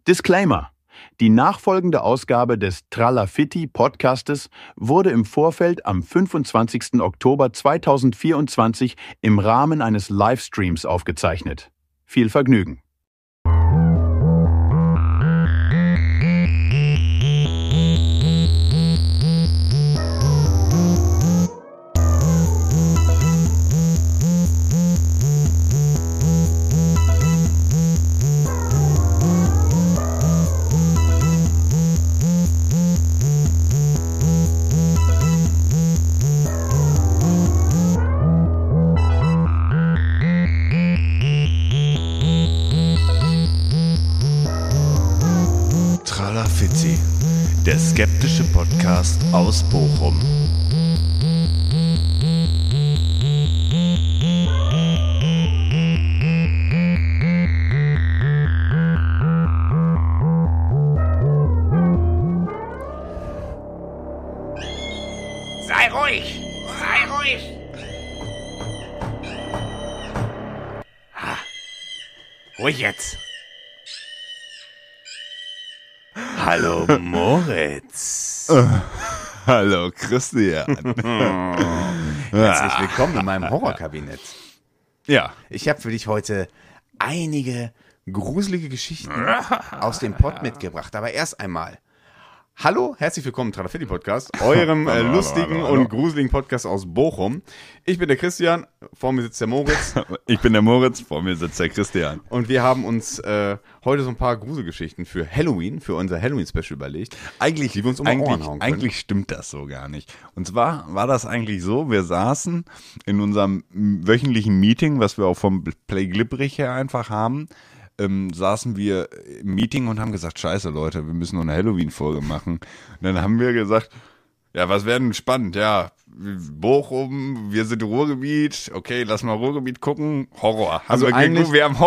Disclaimer: Die nachfolgende Ausgabe des Tralafitti Podcastes wurde im Vorfeld am 25. Oktober 2024 im Rahmen eines Livestreams aufgezeichnet. Viel Vergnügen. Tralafitti, der skeptische Podcast aus Bochum. Sei ruhig! Sei ruhig! Ruhig jetzt! Hallo Moritz! Hallo Christian. Herzlich willkommen in meinem Horrorkabinett. Ja. Ich habe für dich heute einige gruselige Geschichten aus dem Pott mitgebracht. Aber erst einmal, hallo, herzlich willkommen im Tralafitti Podcast, eurem lustigen und gruseligen Podcast aus Bochum. Ich bin der Christian, vor mir sitzt der Moritz. Ich bin der Moritz, vor mir sitzt der Christian. Und wir haben uns heute so ein paar Gruselgeschichten für Halloween, für unser Halloween-Special überlegt. Eigentlich, die wir uns um die Ohren hauen können. Eigentlich stimmt das so gar nicht. Und zwar war das eigentlich so, wir saßen in unserem wöchentlichen Meeting, was wir auch vom Play Glibbrich her einfach haben, saßen wir im Meeting und haben gesagt, scheiße Leute, wir müssen noch eine Halloween-Folge machen. Und dann haben wir gesagt, ja, was wäre denn spannend? Ja, Bochum, wir sind Ruhrgebiet, okay, lass mal Ruhrgebiet gucken. Horror. Also wir haben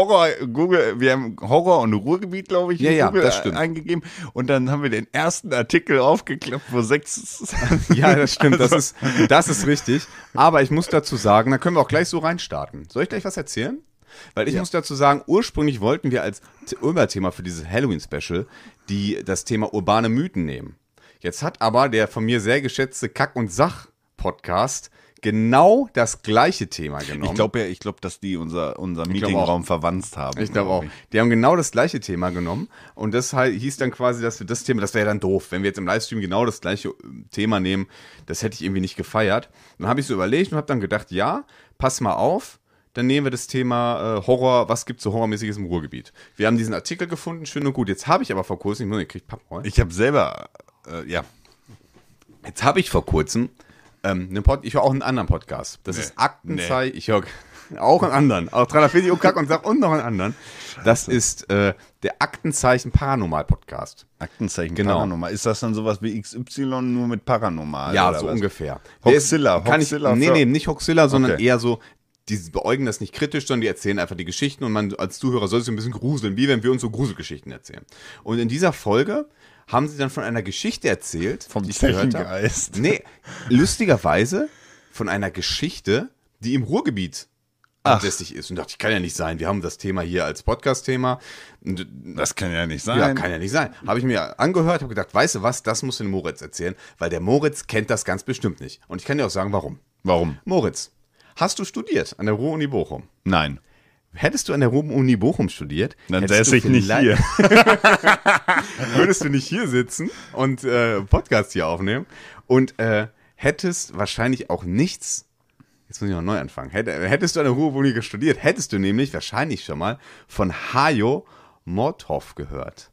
Horror und Ruhrgebiet, glaube ich, ja, Google das stimmt. eingegeben. Und dann haben wir den ersten Artikel aufgeklappt, wo 6... Ja, das stimmt, das ist richtig. Aber ich muss dazu sagen, da können wir auch gleich so reinstarten. Soll ich gleich was erzählen? Weil ich muss dazu sagen, ursprünglich wollten wir als Überthema für dieses Halloween-Special das Thema urbane Mythen nehmen. Jetzt hat aber der von mir sehr geschätzte Kack- und Sach-Podcast genau das gleiche Thema genommen. Ich glaube, dass die unser Meetingraum verwandt haben. Ich glaube auch. Die haben genau das gleiche Thema genommen und das hieß dann quasi, dass wir das Thema, das wäre ja dann doof, wenn wir jetzt im Livestream genau das gleiche Thema nehmen, das hätte ich irgendwie nicht gefeiert. Dann habe ich so überlegt und habe dann gedacht, ja, pass mal auf, dann nehmen wir das Thema Horror, was gibt es so Horrormäßiges im Ruhrgebiet? Wir haben diesen Artikel gefunden, schön und gut. Jetzt habe ich aber vor kurzem, ich kriege Pappräume. Ich habe selber, Jetzt habe ich vor kurzem ich höre auch einen anderen Podcast. Das ist Aktenzeichen. Ich höre auch einen anderen. Auch Tralafitti und Kack und Sach und noch einen anderen. Das ist der Aktenzeichen Paranormal Podcast. Aktenzeichen Genau. Paranormal. Ist das dann sowas wie XY nur mit Paranormal? Ja, oder so was? ungefähr. Hoaxilla. Nee, nicht Hoaxilla, sondern Okay. eher so, die beäugen das nicht kritisch, sondern die erzählen einfach die Geschichten und man als Zuhörer soll sich ein bisschen gruseln, wie wenn wir uns so Gruselgeschichten erzählen. Und in dieser Folge haben sie dann von einer Geschichte erzählt, Vom die ich gehört habe. Zechengeist. Nee, lustigerweise von einer Geschichte, die im Ruhrgebiet ansässig ist. Und dachte ich, kann ja nicht sein. Wir haben das Thema hier als Podcast-Thema. Das kann ja nicht sein. Ja, kann ja nicht sein. Habe ich mir angehört, habe gedacht, weißt du was, das muss den Moritz erzählen, weil der Moritz kennt das ganz bestimmt nicht. Und ich kann dir auch sagen, warum. Warum? Moritz, hast du studiert an der Ruhr-Uni Bochum? Nein. Hättest du an der Ruhr-Uni Bochum studiert, Dann hättest säße ich du nicht hier. würdest du nicht hier sitzen und Podcast hier aufnehmen und hättest wahrscheinlich auch nichts, jetzt muss ich noch neu anfangen, hättest du an der Ruhr-Uni studiert, hättest du nämlich wahrscheinlich schon mal von Hajo Mothoff gehört.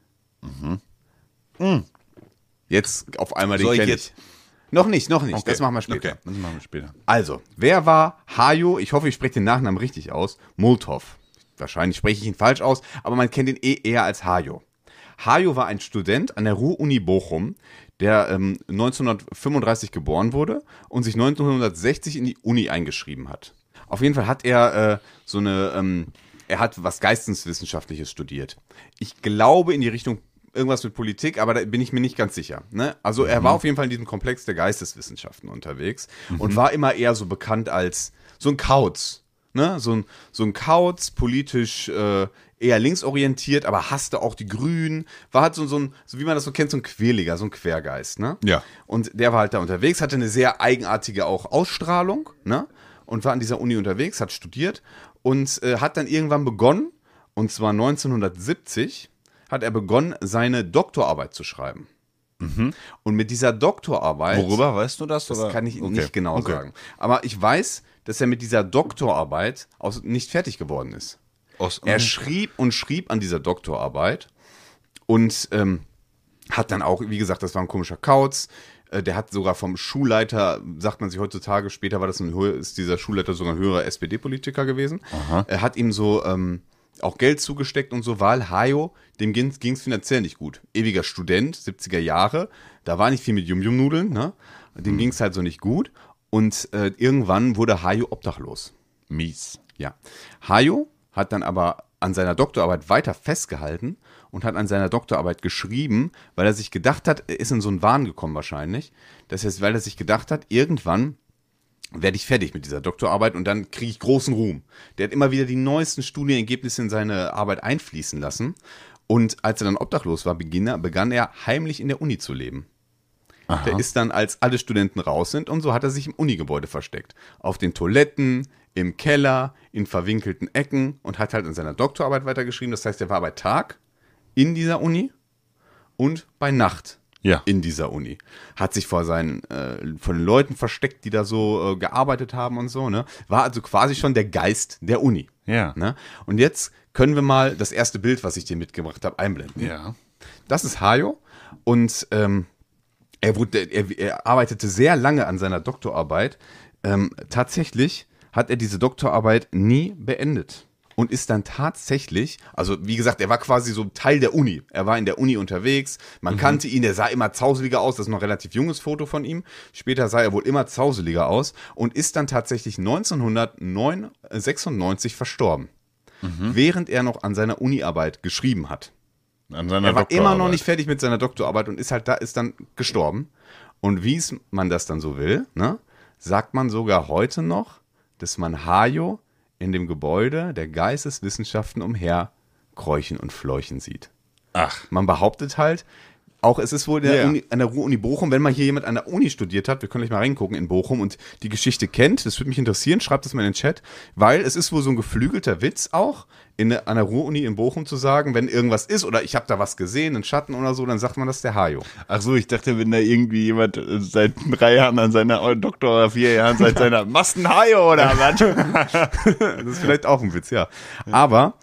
Jetzt auf einmal den Soll ich kenn jetzt? Noch nicht. Okay. Das machen wir später. Okay, das machen wir später. Also, wer war Hajo, ich hoffe, ich spreche den Nachnamen richtig aus, Multhoff. Wahrscheinlich spreche ich ihn falsch aus, aber man kennt ihn eher als Hajo. Hajo war ein Student an der Ruhr-Uni Bochum, der 1935 geboren wurde und sich 1960 in die Uni eingeschrieben hat. Auf jeden Fall hat er er hat was Geisteswissenschaftliches studiert. Ich glaube in die Richtung irgendwas mit Politik, aber da bin ich mir nicht ganz sicher. Ne? Also er war auf jeden Fall in diesem Komplex der Geisteswissenschaften unterwegs und war immer eher so bekannt als so ein Kauz. ne? So ein Kauz, politisch eher linksorientiert, aber hasste auch die Grünen. War halt so wie man das so kennt, so ein Quirliger, so ein Quergeist, ne? Ja. Und der war halt da unterwegs, hatte eine sehr eigenartige auch Ausstrahlung, ne? Und war an dieser Uni unterwegs, hat studiert und hat dann irgendwann begonnen, und zwar 1970, hat er begonnen, seine Doktorarbeit zu schreiben. Und mit dieser Doktorarbeit... Worüber, weißt du das? Das oder? kann ich nicht genau sagen. Aber ich weiß, dass er mit dieser Doktorarbeit nicht fertig geworden ist. Er schrieb und schrieb an dieser Doktorarbeit und hat dann auch, wie gesagt, das war ein komischer Kauz. Der hat sogar vom Schulleiter, sagt man sich heutzutage, später ist dieser Schulleiter sogar ein höherer SPD-Politiker gewesen. Aha. Er hat ihm so auch Geld zugesteckt und so, weil Hayo, dem ging es finanziell nicht gut. Ewiger Student, 70er Jahre, da war nicht viel mit Yum-Yum-Nudeln, ne? Dem ging es halt so nicht gut. Und irgendwann wurde Hayo obdachlos. Mies. Ja. Hayo hat dann aber an seiner Doktorarbeit weiter festgehalten und hat an seiner Doktorarbeit geschrieben, weil er sich gedacht hat, er ist in so einen Wahn gekommen wahrscheinlich, weil er sich gedacht hat, irgendwann werde ich fertig mit dieser Doktorarbeit und dann kriege ich großen Ruhm. Der hat immer wieder die neuesten Studienergebnisse in seine Arbeit einfließen lassen. Und als er dann obdachlos war, begann er heimlich in der Uni zu leben. Aha. Der ist dann, als alle Studenten raus sind und so, hat er sich im Unigebäude versteckt. Auf den Toiletten, im Keller, in verwinkelten Ecken und hat halt in seiner Doktorarbeit weitergeschrieben. Das heißt, er war bei Tag in dieser Uni und bei Nacht in dieser Uni. Hat sich vor den Leuten versteckt, die da so gearbeitet haben und so, ne? War also quasi schon der Geist der Uni. Ja. Ne? Und jetzt können wir mal das erste Bild, was ich dir mitgebracht habe, einblenden. Ja. Das ist Hayo und er arbeitete sehr lange an seiner Doktorarbeit. Tatsächlich hat er diese Doktorarbeit nie beendet. Und ist dann tatsächlich, also wie gesagt, er war quasi so Teil der Uni. Er war in der Uni unterwegs, man kannte ihn, der sah immer zauseliger aus, das ist noch ein relativ junges Foto von ihm. Später sah er wohl immer zauseliger aus und ist dann tatsächlich 1996 verstorben. Während er noch an seiner Uniarbeit geschrieben hat. An seiner Er war Doktorarbeit. immer noch nicht fertig mit seiner Doktorarbeit und ist dann gestorben. Und wie man das dann so will, ne, sagt man sogar heute noch, dass man Hayo in dem Gebäude der Geisteswissenschaften umherkräuchen und fleuchen sieht. Ach. Man behauptet halt, auch es ist wohl an der Ruhr-Uni Bochum, wenn mal hier jemand an der Uni studiert hat, wir können gleich mal reingucken in Bochum und die Geschichte kennt, das würde mich interessieren, schreibt das mal in den Chat, weil es ist wohl so ein geflügelter Witz auch, an der Ruhr-Uni in Bochum zu sagen, wenn irgendwas ist oder ich habe da was gesehen, einen Schatten oder so, dann sagt man, das ist der Hayo. Ach so, ich dachte, wenn da irgendwie jemand seit 3 Jahren an seiner Doktor oder 4 Jahren seit seiner Mastenhayo oder was? Das ist vielleicht auch ein Witz, ja. Aber,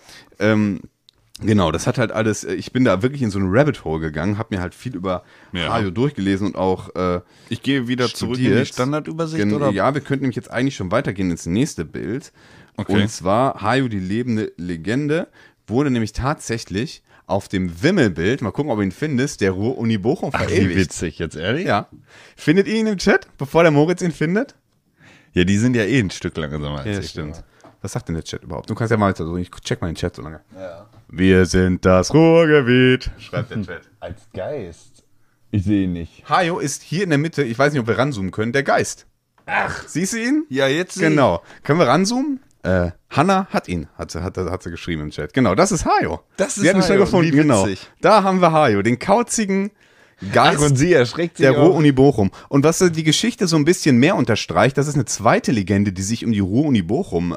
genau, das hat halt alles, ich bin da wirklich in so ein Rabbit Hole gegangen, habe mir halt viel über Hayo durchgelesen und auch Ich gehe wieder zurück in die Standardübersicht, oder? Ja, wir könnten nämlich jetzt eigentlich schon weitergehen ins nächste Bild. Okay. Und zwar Hayo, die lebende Legende, wurde nämlich tatsächlich auf dem Wimmelbild, mal gucken, ob du ihn findest, der Ruhr-Uni Bochum Ach, verewigt. wie witzig, jetzt ehrlich? Ja. Findet ihr ihn im Chat, bevor der Moritz ihn findet? Ja, die sind ja ein Stück langsamer als Ja, ich. stimmt. Was sagt denn der Chat überhaupt? Du kannst ja mal weiter so, ich check mal den Chat so lange. Ja. Wir sind das Ruhrgebiet, schreibt der Chat. Als Geist. Ich sehe ihn nicht. Hayo ist hier in der Mitte, ich weiß nicht, ob wir ranzoomen können, der Geist. Ach. Siehst du ihn? Ja, jetzt sehe Genau. Können wir ranzoomen? Hanna hat ihn, hat sie geschrieben im Chat. Genau, das ist Hayo. Das ist Sie hat ihn schon Hayo, gefunden, wie genau. witzig. Da haben wir Hayo, den kauzigen Geist Ach, und sie erschreckt sich der auch. Ruhr-Uni Bochum. Und was die Geschichte so ein bisschen mehr unterstreicht, das ist eine zweite Legende, die sich um die Ruhr-Uni Bochum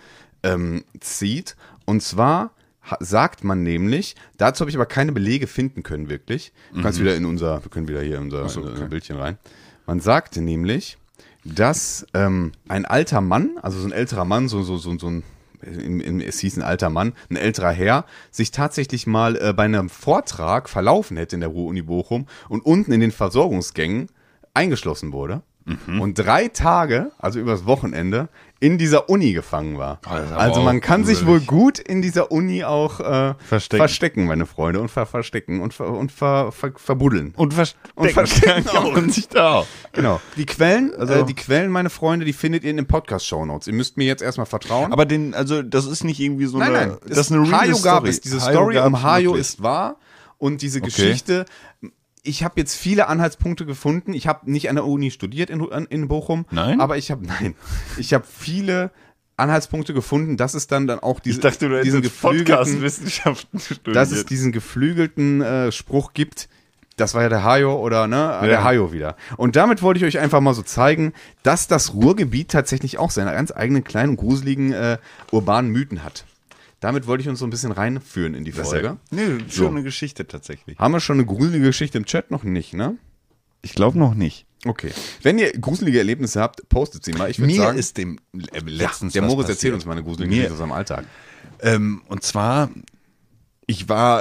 zieht. Und zwar sagt man nämlich, dazu habe ich aber keine Belege finden können, wirklich. Du kannst wir können wieder hier in unser Bildchen rein. Man sagte nämlich, dass ein alter Mann, also so ein älterer Mann, so ein, es hieß ein alter Mann, ein älterer Herr, sich tatsächlich mal bei einem Vortrag verlaufen hätte in der Ruhr-Uni Bochum und unten in den Versorgungsgängen eingeschlossen wurde. Und 3 Tage, also übers Wochenende, in dieser Uni gefangen war. Also man kann sich wohl gut in dieser Uni auch verstecken, meine Freunde, und verbuddeln. Und verstecken auch. Und sich da auch. Genau. Die Quellen, meine Freunde, die findet ihr in den Podcast-Shownotes. Ihr müsst mir jetzt erstmal vertrauen. Aber das ist nicht irgendwie so Nein, das ist eine real Hayo Story. gab es. Diese Story um Hayo ist wahr. Und diese Okay. Geschichte, ich habe jetzt viele Anhaltspunkte gefunden. Ich habe nicht an der Uni studiert in Bochum. Nein? Aber ich habe viele Anhaltspunkte gefunden, dass es dann auch Ich dachte, du diesen hättest Podcast-Wissenschaften studiert. dass es diesen geflügelten Spruch gibt. Das war ja der Hajo oder der Hajo wieder. Und damit wollte ich euch einfach mal so zeigen, dass das Ruhrgebiet tatsächlich auch seine ganz eigenen kleinen, gruseligen, urbanen Mythen hat. Damit wollte ich uns so ein bisschen reinführen in die Folge. Nee, schon eine Geschichte tatsächlich. Haben wir schon eine gruselige Geschichte im Chat? Noch nicht, ne? Ich glaube noch nicht. Okay. Wenn ihr gruselige Erlebnisse habt, postet sie mal. Ich würde Mir sagen, ist dem letztens der was Moritz passiert. erzählt uns mal eine gruselige Geschichte aus seinem Alltag. Und zwar, ich war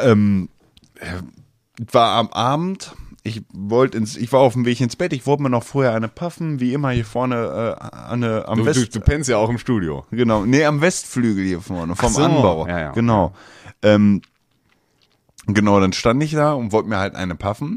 am Abend, ich war auf dem Weg ins Bett, ich wollte mir noch vorher eine puffen, wie immer hier vorne am Du pennst ja auch im Studio. Genau, nee, am Westflügel hier vorne, vom Ach so, Anbau. ja. Genau. Genau, dann stand ich da und wollte mir halt eine puffen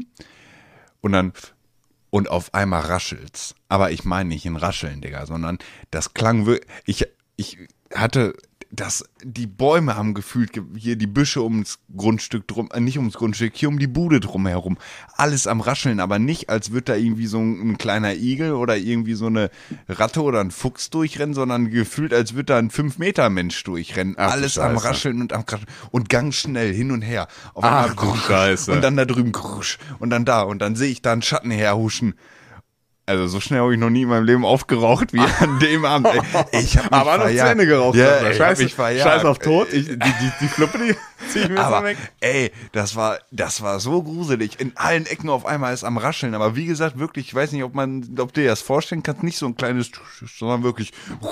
und auf einmal raschelt's. Aber ich meine nicht ein Rascheln, Digga, sondern das klang wirklich, ich hatte die Bäume haben gefühlt, hier die Büsche ums Grundstück drum, nicht ums Grundstück, hier um die Bude drumherum. Alles am Rascheln, aber nicht, als würde da irgendwie so ein kleiner Igel oder irgendwie so eine Ratte oder ein Fuchs durchrennen, sondern gefühlt, als würde da ein 5-Meter-Mensch durchrennen. Ach, Alles am Rascheln und am Kraschen und ganz schnell hin und her. Auf einmal Scheiße. und dann da drüben krusch und dann da und dann sehe ich da einen Schatten herhuschen. Also so schnell habe ich noch nie in meinem Leben aufgeraucht wie an dem Abend. Ey, ich habe mich Aber noch zu verjagt. Ende geraucht. Ja, Alter. ich hab mich verjagt. Scheiß auf Tod. Die Fluppe, die zieh ich mir Aber so weg. ey, das war so gruselig. In allen Ecken auf einmal ist am Rascheln. Aber wie gesagt, wirklich, ich weiß nicht, ob du dir das vorstellen kannst, nicht so ein kleines, sondern wirklich,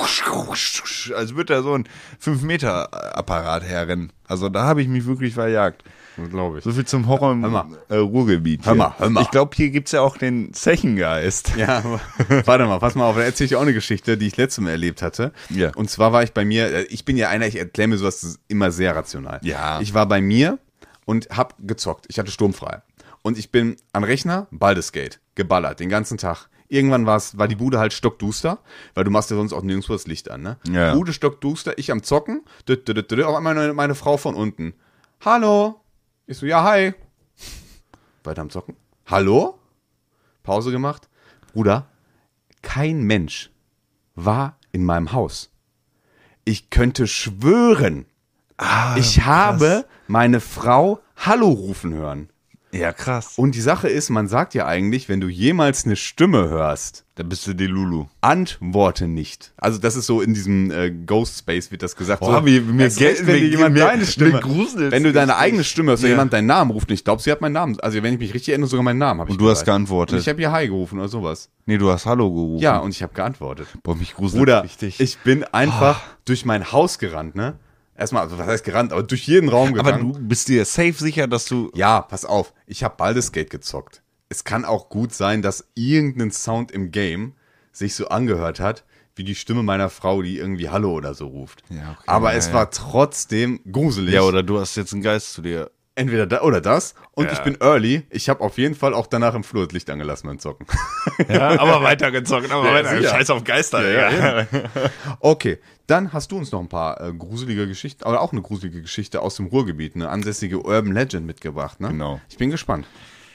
als würde da so ein 5-Meter-Apparat herrennen. Also da habe ich mich wirklich verjagt. Glaube ich. So viel zum Horror im Ruhrgebiet. Hör mal. Ich glaube, hier gibt's ja auch den Zechengeist. Ja, warte mal, pass mal auf, dann erzähle ich dir auch eine Geschichte, die ich letztes Mal erlebt hatte. Ja. Und zwar war ich bei mir, ich bin ja einer, ich erkläre mir sowas immer sehr rational. Ja. Ich war bei mir und hab gezockt. Ich hatte sturmfrei. Und ich bin am Rechner, Baldur's Gate, geballert, den ganzen Tag. Irgendwann war die Bude halt stockduster, weil du machst ja sonst auch nirgendwo das Licht an, ne? Ja. Bude stockduster, ich am Zocken, auf einmal meine Frau von unten. Hallo? Ich so, ja, hi. Weiter am Zocken. Hallo? Pause gemacht. Bruder, kein Mensch war in meinem Haus. Ich könnte schwören, ich habe meine Frau Hallo rufen hören. Ja, krass. Und die Sache ist, man sagt ja eigentlich, wenn du jemals eine Stimme hörst, Da bist du die Lulu. antworte nicht. Also das ist so in diesem Ghost Space wird das gesagt. Boah, so, mir erst recht, wenn dir jemand deine Stimme, gruselt's wenn du deine richtig. eigene Stimme hörst, wenn Ja. jemand deinen Namen ruft, ich glaube, sie hat meinen Namen. Also wenn ich mich richtig erinnere, sogar meinen Namen habe ich Und du hast gesagt. geantwortet. Und ich habe ihr Hi gerufen oder sowas. Nee, du hast Hallo gerufen. Ja, und ich habe geantwortet. Boah, mich gruselt Bruder, richtig. ich bin einfach durch mein Haus gerannt, ne? Erstmal, also was heißt gerannt, aber durch jeden Raum Aber gegangen. du bist dir safe sicher, dass du... Ja, pass auf, ich habe Baldur's Gate gezockt. Es kann auch gut sein, dass irgendein Sound im Game sich so angehört hat, wie die Stimme meiner Frau, die irgendwie Hallo oder so ruft. Ja, okay, aber ja, es ja. war trotzdem gruselig. Ja, oder du hast jetzt einen Geist zu dir. Entweder da oder das. Und Ja. ich bin early. Ich habe auf jeden Fall auch danach im Flur das Licht angelassen beim Zocken. Ja, aber weitergezockt, aber Ja, sicher. Scheiß auf Geister. Ja, Okay, dann hast du uns noch ein paar gruselige Geschichten, aber auch eine gruselige Geschichte aus dem Ruhrgebiet, eine ansässige Urban Legend mitgebracht, ne? Genau. Ich bin gespannt.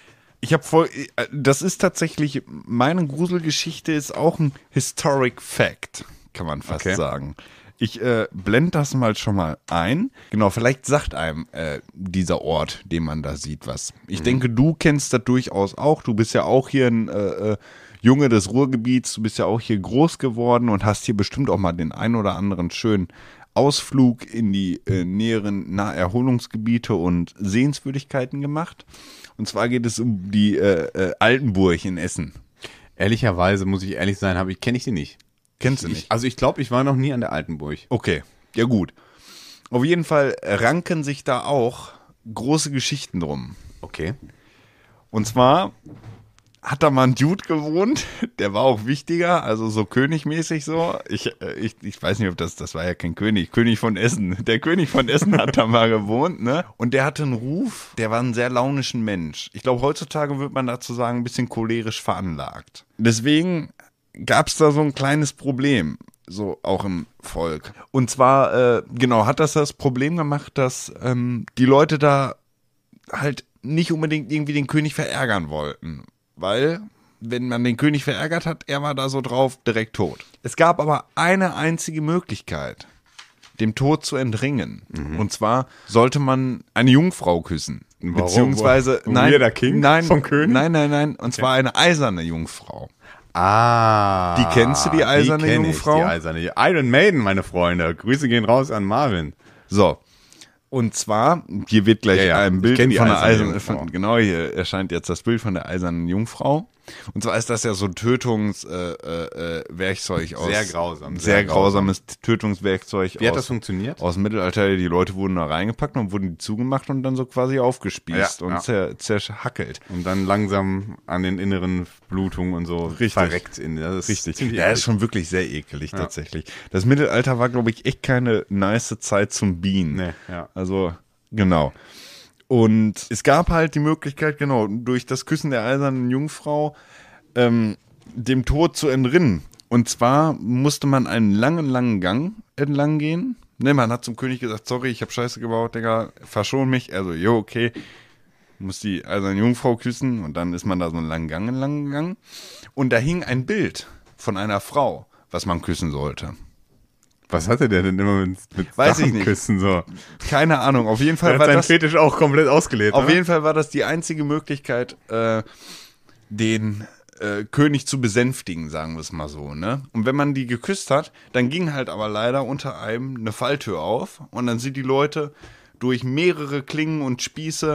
Das ist tatsächlich, meine Gruselgeschichte ist auch ein Historic Fact, kann man fast Okay. sagen. Ich blende das schon mal ein. Genau, vielleicht sagt einem dieser Ort, den man da sieht, was. Ich denke, du kennst das durchaus auch. Du bist ja auch hier ein Junge des Ruhrgebiets. Du bist ja auch hier groß geworden und hast hier bestimmt auch mal den ein oder anderen schönen Ausflug in die näheren Naherholungsgebiete und Sehenswürdigkeiten gemacht. Und zwar geht es um die Altenburg in Essen. Ehrlicherweise, muss ich ehrlich sein, kenne ich die nicht. Kennst du nicht? Also ich glaube, ich war noch nie an der Altenburg. Okay, ja gut. Auf jeden Fall ranken sich da auch große Geschichten drum. Okay. Und zwar hat da mal ein Dude gewohnt, der war auch wichtiger, also so königmäßig so. Ich weiß nicht, ob das war ja kein König von Essen. Der König von Essen hat da mal gewohnt, ne? Und der hatte einen Ruf, der war ein sehr launischen Mensch. Ich glaube, heutzutage würde man dazu sagen, ein bisschen cholerisch veranlagt. Deswegen gab's da so ein kleines Problem, so auch im Volk. Und zwar, hat das Problem gemacht, dass die Leute da halt nicht unbedingt irgendwie den König verärgern wollten. Weil wenn man den König verärgert hat, er war da so drauf, direkt tot. Es gab aber eine einzige Möglichkeit, dem Tod zu entringen. Und zwar sollte man eine Jungfrau küssen. Warum? Beziehungsweise, Weirder King vom König? Nein. Und zwar eine eiserne Jungfrau. Ah. Die kennst du, die eiserne die kenn Jungfrau? Ich, die eiserne. Iron Maiden, meine Freunde. Grüße gehen raus an Marvin. So. Und zwar, hier wird gleich ein Bild ich kenn die von der eiserne eisernen, Jungfrau. genau, hier erscheint jetzt das Bild von der eisernen Jungfrau. Und zwar ist das ja so ein Tötungswerkzeug aus. Sehr grausam. Sehr grausames Tötungswerkzeug Wie hat das funktioniert? aus dem Mittelalter. Die Leute wurden da reingepackt und wurden zugemacht und dann so quasi aufgespießt und zerhackelt. Und dann langsam an den inneren Blutungen und so verreckt. Das ist Richtig. ziemlich Ja, ist eklig. schon wirklich sehr ekelig tatsächlich. Das Mittelalter war, glaube ich, echt keine nice Zeit zum Bienen. Nee, ja. Also, genau. Und es gab halt die Möglichkeit, genau, durch das Küssen der eisernen Jungfrau dem Tod zu entrinnen. Und zwar musste man einen langen Gang entlang gehen. Ne, man hat zum König gesagt, sorry, ich habe Scheiße gebaut, Digga, verschon mich. Also, jo, okay. Muss die eiserne Jungfrau küssen und dann ist man da so einen langen Gang entlang gegangen. Und da hing ein Bild von einer Frau, was man küssen sollte. Was hatte der denn immer mit Weiß ich nicht. Küssen so? Keine Ahnung, auf jeden Er Fall hat war seinen das... Fetisch auch komplett ausgelebt. Auf oder? jeden Fall war das die einzige Möglichkeit, den König zu besänftigen, sagen wir es mal so, ne? Und wenn man die geküsst hat, dann ging halt aber leider unter einem eine Falltür auf und dann sind die Leute durch mehrere Klingen und Spieße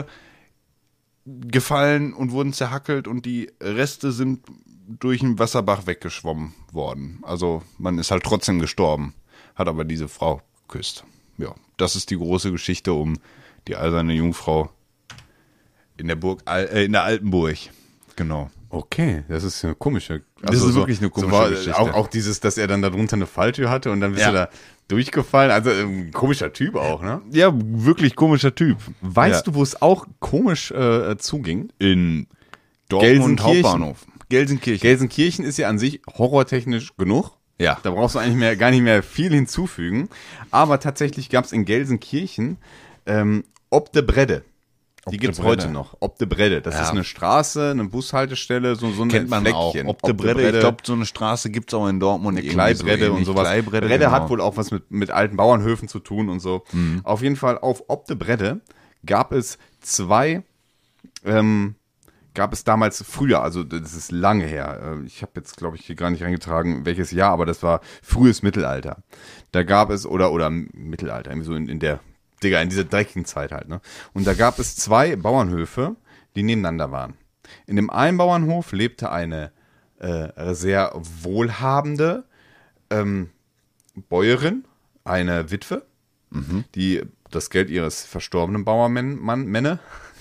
gefallen und wurden zerhackelt und die Reste sind durch einen Wasserbach weggeschwommen worden. Also man ist halt trotzdem gestorben, hat aber diese Frau geküsst. Ja, das ist die große Geschichte um die eiserne Jungfrau in der Burg, in der Altenburg. Genau. Okay, das ist eine komische. Das ist wirklich eine komische Geschichte. Auch dieses, dass er dann darunter eine Falltür hatte und dann bist du da durchgefallen. Also ein komischer Typ auch, ne? Ja, wirklich komischer Typ. Weißt du, wo es auch komisch zuging? In Dortmund Gelsenkirchen. Hauptbahnhof. Gelsenkirchen. Gelsenkirchen ist ja an sich horrortechnisch genug. Ja. Da brauchst du eigentlich gar nicht mehr viel hinzufügen. Aber tatsächlich gab es in Gelsenkirchen Ob de Bredde. Die gibt's heute noch. Ob de Bredde. Das ist eine Straße, eine Bushaltestelle, so ein Kennt man Fleckchen. auch. Ob de Bredde. Ich glaube, so eine Straße gibt's auch in Dortmund. Eine Kleibredde und sowas. Kleibredde, Bredde genau. hat wohl auch was mit alten Bauernhöfen zu tun und so. Auf jeden Fall auf Ob de Bredde gab es gab es damals früher, also das ist lange her. Ich habe jetzt, glaube ich, hier gar nicht reingetragen, welches Jahr, aber das war frühes Mittelalter. Da gab es, oder Mittelalter, irgendwie so in dieser dreckigen Zeit halt, ne? Und da gab es 2 Bauernhöfe, die nebeneinander waren. In dem einen Bauernhof lebte eine sehr wohlhabende Bäuerin, eine Witwe, die das Geld ihres verstorbenen Männe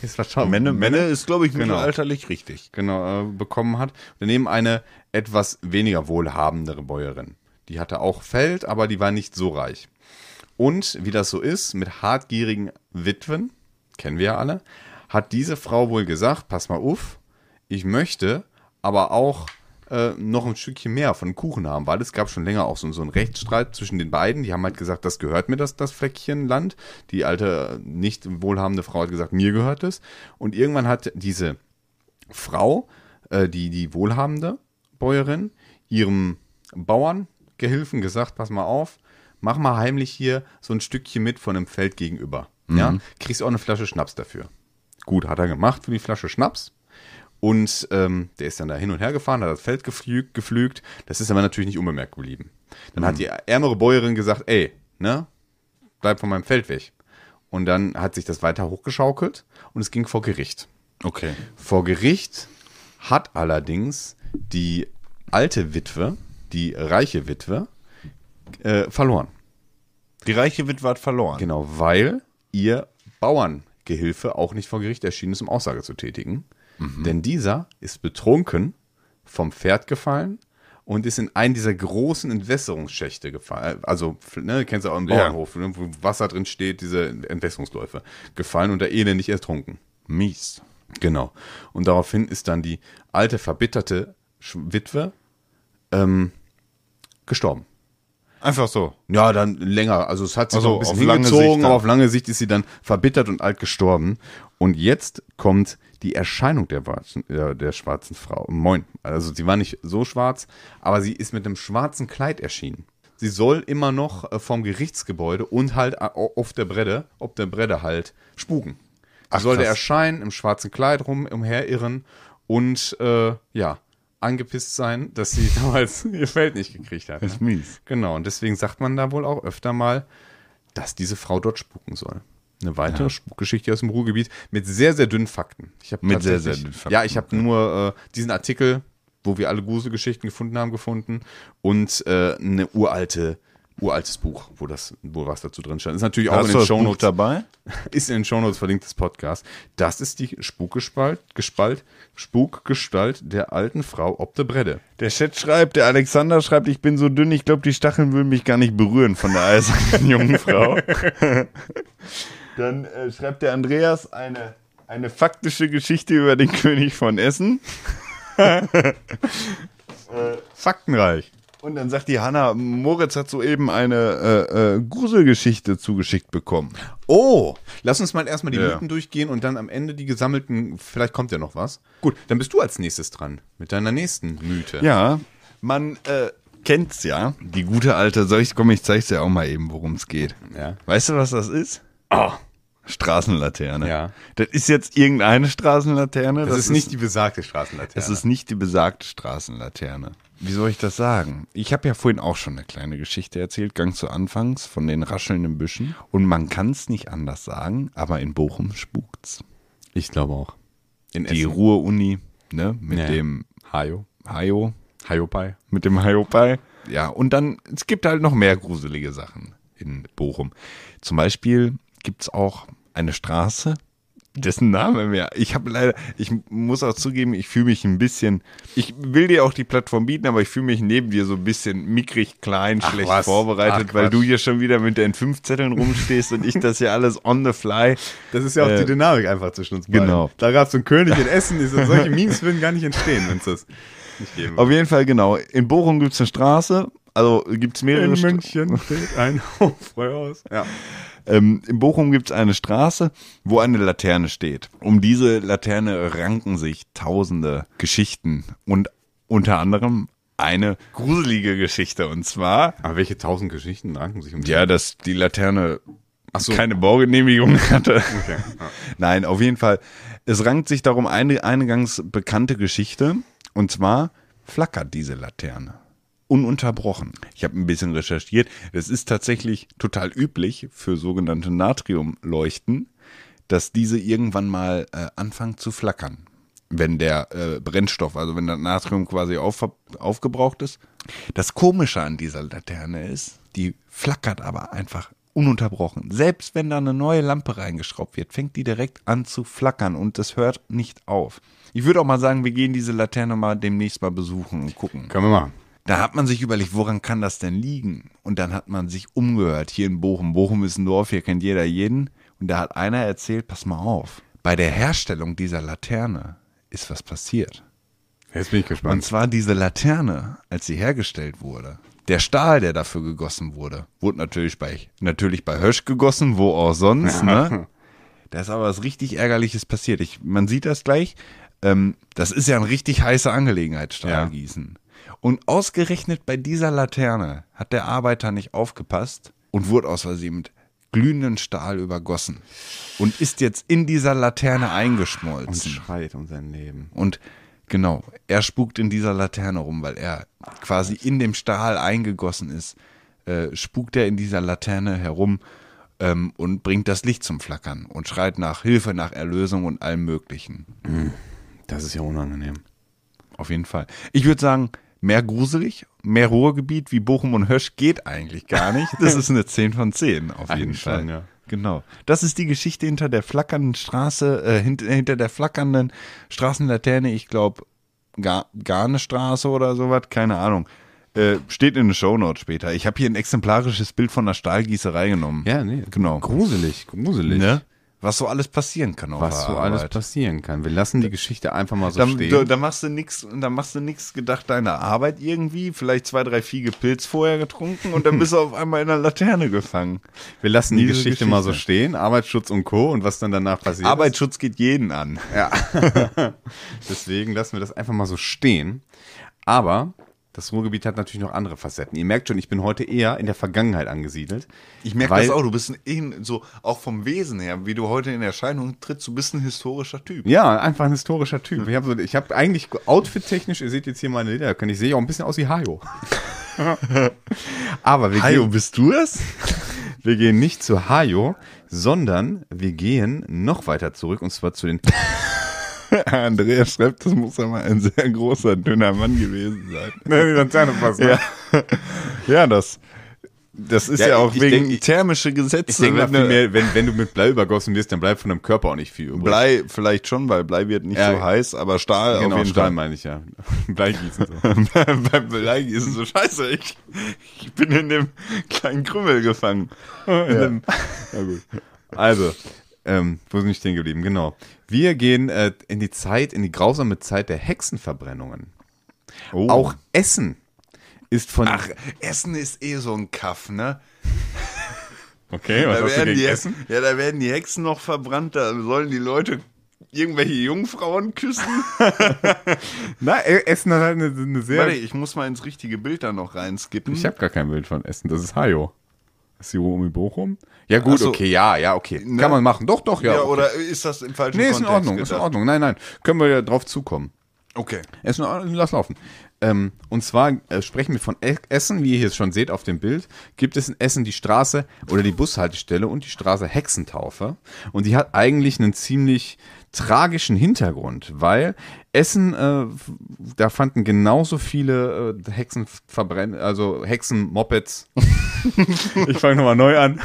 ist, glaube ich, Genau. mittelalterlich richtig. genau, bekommen hat. Daneben eine etwas weniger wohlhabendere Bäuerin. Die hatte auch Feld, aber die war nicht so reich. Und wie das so ist, mit hartgierigen Witwen, kennen wir ja alle, hat diese Frau wohl gesagt, pass mal auf, ich möchte aber auch noch ein Stückchen mehr von Kuchen haben, weil es gab schon länger auch so einen Rechtsstreit zwischen den beiden. Die haben halt gesagt, das gehört mir, das Fleckchen Land. Die alte, nicht wohlhabende Frau hat gesagt, mir gehört es. Und irgendwann hat diese Frau, die wohlhabende Bäuerin, ihrem Bauerngehilfen gesagt, pass mal auf, mach mal heimlich hier so ein Stückchen mit von dem Feld gegenüber. Ja, kriegst auch eine Flasche Schnaps dafür. Gut, hat er gemacht für die Flasche Schnaps. Und der ist dann da hin und her gefahren, hat das Feld gepflügt. Das ist aber natürlich nicht unbemerkt geblieben. Dann hat die ärmere Bäuerin gesagt, ey, ne, bleib von meinem Feld weg. Und dann hat sich das weiter hochgeschaukelt und es ging vor Gericht. Okay. Vor Gericht hat allerdings die alte Witwe, die reiche Witwe, verloren. Die reiche Witwe hat verloren. Genau, weil ihr Bauerngehilfe auch nicht vor Gericht erschienen ist, um Aussage zu tätigen. Denn dieser ist betrunken vom Pferd gefallen und ist in einen dieser großen Entwässerungsschächte gefallen. Also, ne, kennst du auch im Bauernhof, ne, wo Wasser drin steht, diese Entwässerungsläufe gefallen und der elendig ertrunken. Mies. Genau. Und daraufhin ist dann die alte, verbitterte Witwe gestorben. Einfach so. Ja, dann länger. Also es hat sich Also noch ein bisschen auf lange hingezogen, Sicht dann. aber auf lange Sicht ist sie dann verbittert und alt gestorben. Und jetzt kommt die Erscheinung der schwarzen Frau. Moin. Also sie war nicht so schwarz, aber sie ist mit einem schwarzen Kleid erschienen. Sie soll immer noch vom Gerichtsgebäude und halt auf der Brede halt spuken. Sie sollte krass. erscheinen, im schwarzen Kleid umherirren und angepisst sein, dass sie damals ihr Feld nicht gekriegt hat. Das ist mies. Genau, und deswegen sagt man da wohl auch öfter mal, dass diese Frau dort spuken soll. Eine weitere Spukgeschichte aus dem Ruhrgebiet mit sehr, sehr dünnen Fakten. Mit sehr, sehr dünnen Fakten. Ja, ich habe nur diesen Artikel, wo wir alle Gruselgeschichten gefunden und eine uraltes Buch, wo was dazu drin stand. Ist natürlich auch Hast in du den das Buch Shownotes dabei? Ist in den Shownotes verlinkt, das Podcast. Das ist die Spukgestalt der alten Frau ob de Brede. Der Chat schreibt, der Alexander schreibt, ich bin so dünn, ich glaube, die Stacheln würden mich gar nicht berühren von der eisernen jungen Frau. Dann schreibt der Andreas eine faktische Geschichte über den König von Essen. Faktenreich. Und dann sagt die Hanna, Moritz hat soeben eine Gruselgeschichte zugeschickt bekommen. Oh, lass uns mal erstmal die Ja. Mythen durchgehen und dann am Ende die gesammelten, vielleicht kommt ja noch was. Gut, dann bist du als nächstes dran mit deiner nächsten Mythe. Ja, man kennt's ja, die gute alte, ich zeig's dir auch mal eben, worum es geht. Ja. Weißt du, was das ist? Straßenlaterne. Ja. Das ist jetzt irgendeine Straßenlaterne. Das ist nicht die besagte Straßenlaterne. Es ist nicht die besagte Straßenlaterne. Wie soll ich das sagen? Ich habe ja vorhin auch schon eine kleine Geschichte erzählt, ganz zu Anfangs, von den raschelnden Büschen. Und man kann es nicht anders sagen, aber in Bochum spukt's. Ich glaube auch. In Die Essen. Ruhr-Uni, ne, mit Ja. dem Hajo. Hajo, Hajopai. mit dem Hajopai. Ja, und dann, es gibt halt noch mehr gruselige Sachen in Bochum. Zum Beispiel gibt's auch eine Straße, dessen Name mir, ich muss auch zugeben, ich fühle mich ein bisschen, ich will dir auch die Plattform bieten, aber ich fühle mich neben dir so ein bisschen mickrig, klein, Ach, schlecht was? vorbereitet, Ach, weil Quatsch. du hier schon wieder mit deinen 5 Zetteln rumstehst und ich das ja alles on the fly. Das ist ja auch die Dynamik einfach zwischen uns beiden. Genau. Da gab es so einen König in Essen, solche Memes würden gar nicht entstehen, wenn es das nicht geben würde. Auf jeden Fall, genau. In Bochum gibt's eine Straße, also gibt's mehrere In München steht ein Hofbräuhaus. Ja. In Bochum gibt es eine Straße, wo eine Laterne steht. Um diese Laterne ranken sich tausende Geschichten und unter anderem eine gruselige Geschichte. Und zwar, Aber welche 1000 Geschichten ranken sich um die? ja, dass die Laterne Ach so. keine Baugenehmigung hatte. Okay. Ja. Nein, auf jeden Fall. Es rankt sich darum eine ganz bekannte Geschichte. Und zwar flackert diese Laterne. Ununterbrochen. Ich habe ein bisschen recherchiert. Es ist tatsächlich total üblich für sogenannte Natriumleuchten, dass diese irgendwann mal anfangen zu flackern. Wenn der Brennstoff, also wenn das Natrium quasi aufgebraucht ist. Das Komische an dieser Laterne ist, die flackert aber einfach ununterbrochen. Selbst wenn da eine neue Lampe reingeschraubt wird, fängt die direkt an zu flackern und das hört nicht auf. Ich würde auch mal sagen, wir gehen diese Laterne mal demnächst mal besuchen und gucken. Können wir machen. Da hat man sich überlegt, woran kann das denn liegen? Und dann hat man sich umgehört, hier in Bochum. Bochum ist ein Dorf, hier kennt jeder jeden. Und da hat einer erzählt, pass mal auf, bei der Herstellung dieser Laterne ist was passiert. Jetzt bin ich Und gespannt. zwar diese Laterne, als sie hergestellt wurde, der Stahl, der dafür gegossen wurde, wurde natürlich bei Hösch gegossen, wo auch sonst, ne? Da ist aber was richtig Ärgerliches passiert. Man sieht das gleich. Das ist ja eine richtig heiße Angelegenheit, Stahlgießen. Und ausgerechnet bei dieser Laterne hat der Arbeiter nicht aufgepasst und wurde aus Versehen mit glühenden Stahl übergossen und ist jetzt in dieser Laterne Und eingeschmolzen. schreit um sein Leben. Und genau, er spukt in dieser Laterne rum, weil er quasi in dem Stahl eingegossen ist, spukt er in dieser Laterne herum und bringt das Licht zum Flackern und schreit nach Hilfe, nach Erlösung und allem Möglichen. Das ist ja unangenehm. Auf jeden Fall. Ich würde sagen, mehr gruselig, mehr Ruhrgebiet wie Bochum und Hösch geht eigentlich gar nicht. Das ist eine 10 von 10 auf jeden Eigentlich Fall. schon, ja. Genau. Das ist die Geschichte hinter der flackernden Straße, hinter der flackernden Straßenlaterne. Ich glaube, gar eine Straße oder sowas, keine Ahnung. Steht in den Shownotes später. Ich habe hier ein exemplarisches Bild von einer Stahlgießerei genommen. Ja, nee. Genau. Gruselig. Ne? Was so alles passieren kann auf der Was so Arbeit. alles passieren kann. Wir lassen die Geschichte einfach mal so stehen. Da machst du nix gedacht deiner Arbeit irgendwie, vielleicht 2, 3 Fiege Pilz vorher getrunken und dann bist du auf einmal in der Laterne gefangen. Wir lassen die Diese Geschichte mal so Geschichte. stehen, Arbeitsschutz und Co. und was dann danach passiert. Arbeitsschutz geht jeden an. Ja. Deswegen lassen wir das einfach mal so stehen. Aber das Ruhrgebiet hat natürlich noch andere Facetten. Ihr merkt schon, ich bin heute eher in der Vergangenheit angesiedelt. Ich merke Weil- das auch, du bist so auch vom Wesen her, wie du heute in Erscheinung trittst, du bist ein historischer Typ. Ja, einfach ein historischer Typ. Ich habe eigentlich outfit-technisch, ihr seht jetzt hier meine Lieder, ich sehe auch ein bisschen aus wie Hajo. Aber Bist du es? wir gehen nicht zu Hajo, sondern wir gehen noch weiter zurück und zwar zu den Andreas schreibt, das muss ja mal ein sehr großer, dünner Mann gewesen sein. Ja, das ist Ja, ja auch ich wegen denk- thermische Ich Gesetze. denke mal wenn vielmehr, wenn du mit Blei übergossen wirst, dann bleibt von deinem Körper auch nicht viel übrig. Blei vielleicht schon, weil Blei wird nicht Ja, so heiß, aber Stahl Genau, auf jeden Stahl Fall. meine ich ja. Bleigießen so. Beim Blei ist es so scheiße. Ich bin in dem kleinen Krümmel gefangen. Ja gut. Also, wo sind wir stehen geblieben? Genau. Wir gehen in die grausame Zeit der Hexenverbrennungen. Oh. Auch Essen ist von... Ach, Essen ist eh so ein Kaff, ne? okay, was hast du gegen Essen? Ja, da werden die Hexen noch verbrannt, da sollen die Leute irgendwelche Jungfrauen küssen. Na, Essen hat halt eine sehr... Warte, ich muss mal ins richtige Bild da noch reinskippen. Ich habe gar kein Bild von Essen, das ist Hajo. Das ist die Ruhr Bochum? Ja gut, Ach so. okay, ja, okay. Ne? Kann man machen. Doch, ja. Ja, okay. oder ist das im falschen Nee, ist in Kontext Ordnung, ist in gedacht? Ordnung. Nein, können wir ja drauf zukommen. Okay. Ist in Ordnung, lass laufen. Und zwar sprechen wir von Essen, wie ihr hier schon seht auf dem Bild, gibt es in Essen die Straße oder die Bushaltestelle und die Straße Hexentaufe. Und die hat eigentlich einen ziemlich tragischen Hintergrund, weil Essen, da fanden genauso viele Hexenmopeds. Ich fange nochmal neu an.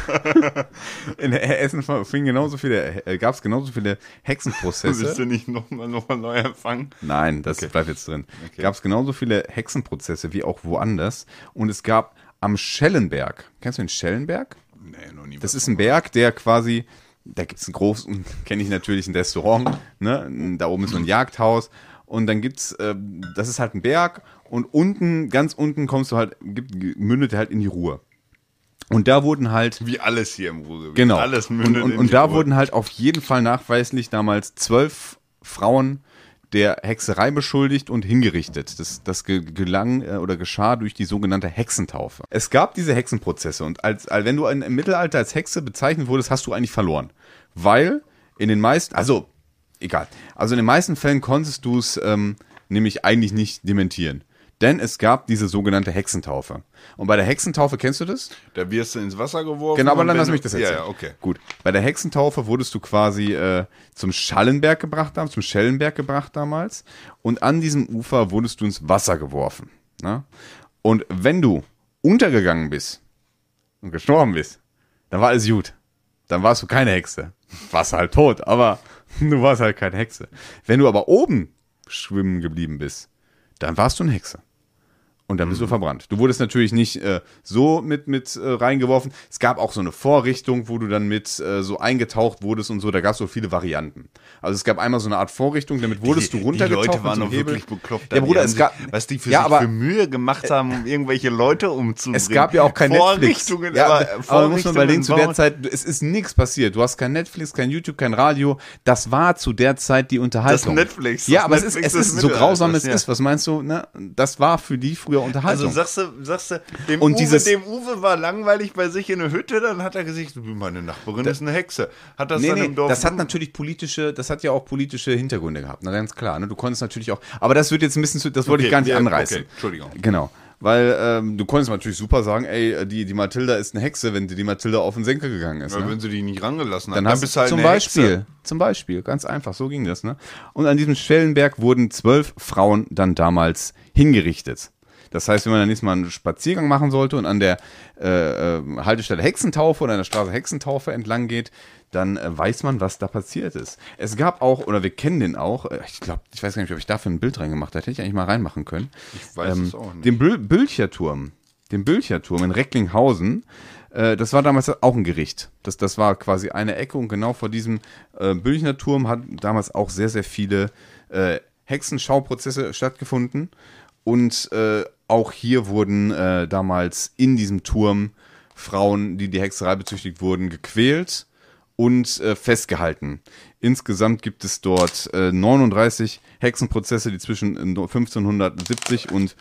In Essen gab es genauso viele Willst Hexenprozesse. du nicht nochmal neu empfangen? Nein, das bleibt jetzt drin. Gab es genauso viele Hexenprozesse wie auch woanders. Und es gab am Schellenberg, kennst du den Schellenberg? Nee, noch nie. Das ist ein Berg, der quasi, da gibt es einen großen, kenne ich natürlich, ein Restaurant, ne? Da oben ist so ein Jagdhaus. Und dann gibt's, das ist halt ein Berg und unten, ganz unten kommst du halt, mündet halt in die Ruhr. Und da wurden halt, Wie alles hier im Ruhrgebiet. genau, Alles mündet in und die da Ruhr. wurden halt auf jeden Fall nachweislich damals 12 Frauen der Hexerei beschuldigt und hingerichtet. Das gelang oder geschah durch die sogenannte Hexentaufe. Es gab diese Hexenprozesse und wenn du im Mittelalter als Hexe bezeichnet wurdest, hast du eigentlich verloren. Weil in den meisten, also egal, also in den meisten Fällen konntest du es nämlich eigentlich nicht dementieren. Denn es gab diese sogenannte Hexentaufe. Und bei der Hexentaufe, kennst du das? Da wirst du ins Wasser geworfen. Genau, aber und dann wenn lass du- mich das erzählen. Ja, okay. Gut. Bei der Hexentaufe wurdest du quasi zum Schellenberg gebracht damals. Und an diesem Ufer wurdest du ins Wasser geworfen. Ne? Und wenn du untergegangen bist und gestorben bist, dann war alles gut. Dann warst du keine Hexe. Warst halt tot, aber du warst halt keine Hexe. Wenn du aber oben schwimmen geblieben bist, dann warst du eine Hexe. Und dann bist du verbrannt. Du wurdest natürlich nicht so mit reingeworfen. Es gab auch so eine Vorrichtung, wo du dann mit so eingetaucht wurdest und so. Da gab es so viele Varianten. Also es gab einmal so eine Art Vorrichtung, damit wurdest du runtergetaucht. Die Leute waren mit so noch einem Hebel. wirklich bekloppt. Ja, Bruder, es gab... Was die für Ja, sich aber- für Mühe gemacht haben, um irgendwelche Leute umzubringen. Es gab ja auch kein Netflix. Vorrichtungen, Ja, aber aber muss man überlegen, zu der bauen- Zeit, es ist nichts passiert. Du hast kein Netflix, kein YouTube, kein Radio. Das war zu der Zeit die Unterhaltung. Das Netflix. Ja, Das aber Netflix es des ist so grausam es Mittelalters, ist. Was meinst du? Ne? Das war für die früher Unterhaltung. Also sagst du, dem Und Uwe, dem Uwe war langweilig bei sich in der Hütte, dann hat er gesagt, meine Nachbarin ist eine Hexe. Hat das dann im Dorf... das hat natürlich das hat ja auch politische Hintergründe gehabt, na ganz klar. Ne? Du konntest natürlich auch, aber das wird jetzt ein bisschen das wollte ich gar nicht anreißen. Okay, Entschuldigung. Genau. Weil du konntest natürlich super sagen, ey, die Mathilda ist eine Hexe, wenn die Mathilda auf den Senkel gegangen ist. Weil Ne? wenn sie die nicht rangelassen hat, Dann dann hast bist du du halt zum eine Beispiel, Hexe. ganz einfach, so ging das. Ne? Und an diesem Schellenberg wurden 12 Frauen dann damals hingerichtet. Das heißt, wenn man dann nächstes Mal einen Spaziergang machen sollte und an der Haltestelle Hexentaufe oder an der Straße Hexentaufe entlang geht, dann weiß man, was da passiert ist. Es gab auch, oder wir kennen den auch, ich weiß gar nicht, ob ich dafür ein Bild reingemacht hätte, hätte ich eigentlich mal reinmachen können. Ich weiß es auch nicht. Den Bülcherturm in Recklinghausen, Das war damals auch ein Gericht. Das war quasi eine Ecke und genau vor diesem Büchner Turm hat damals auch sehr, sehr viele Hexenschauprozesse stattgefunden. Und auch hier wurden damals in diesem Turm Frauen, die Hexerei bezüchtigt wurden, gequält und festgehalten. Insgesamt gibt es dort 39 Hexenprozesse, die zwischen 1570 und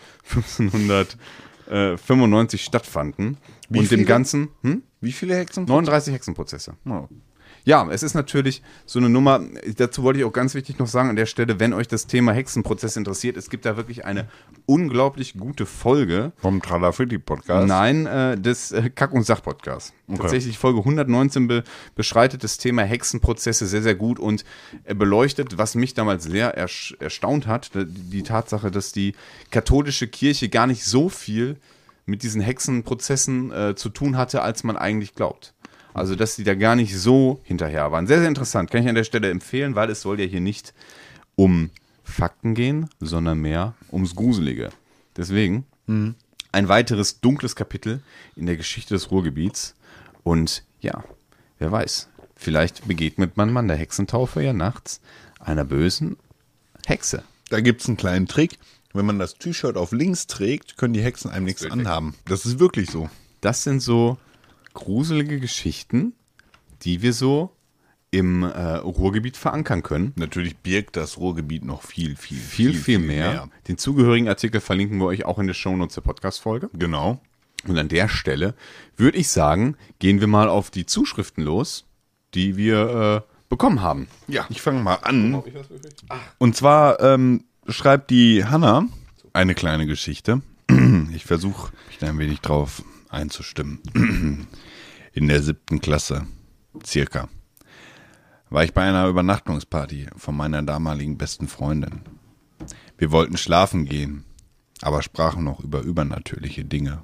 1595 stattfanden. Wie und viele? dem Ganzen... Wie viele Hexen? 39 Hexenprozesse. Oh. Ja, es ist natürlich so eine Nummer, dazu wollte ich auch ganz wichtig noch sagen an der Stelle, wenn euch das Thema Hexenprozess interessiert, es gibt da wirklich eine unglaublich gute Folge. Vom Tralafiti-Podcast? Nein, des Kack- und Sach-Podcasts. Okay. Tatsächlich Folge 119 beschreitet das Thema Hexenprozesse sehr, sehr gut und beleuchtet, was mich damals sehr erstaunt hat, die Tatsache, dass die katholische Kirche gar nicht so viel mit diesen Hexenprozessen zu tun hatte, als man eigentlich glaubt. Also, dass die da gar nicht so hinterher waren. Sehr, sehr interessant. Kann ich an der Stelle empfehlen, weil es soll ja hier nicht um Fakten gehen, sondern mehr ums Gruselige. Deswegen ein weiteres dunkles Kapitel in der Geschichte des Ruhrgebiets. Und ja, wer weiß, vielleicht begegnet man der Hexentaufe ja nachts einer bösen Hexe. Da gibt es einen kleinen Trick. Wenn man das T-Shirt auf links trägt, können die Hexen einem nichts anhaben. Das ist wirklich so. Das sind so gruselige Geschichten, die wir so im Ruhrgebiet verankern können. Natürlich birgt das Ruhrgebiet noch viel mehr. Den zugehörigen Artikel verlinken wir euch auch in der Shownotes der Podcast-Folge. Genau. Und an der Stelle würde ich sagen, gehen wir mal auf die Zuschriften los, die wir bekommen haben. Ja, ich fange mal an. Und zwar schreibt die Hanna eine kleine Geschichte. Ich versuche mich da ein wenig drauf einzustimmen. In der 7. Klasse, circa, war ich bei einer Übernachtungsparty von meiner damaligen besten Freundin. Wir wollten schlafen gehen, aber sprachen noch über übernatürliche Dinge.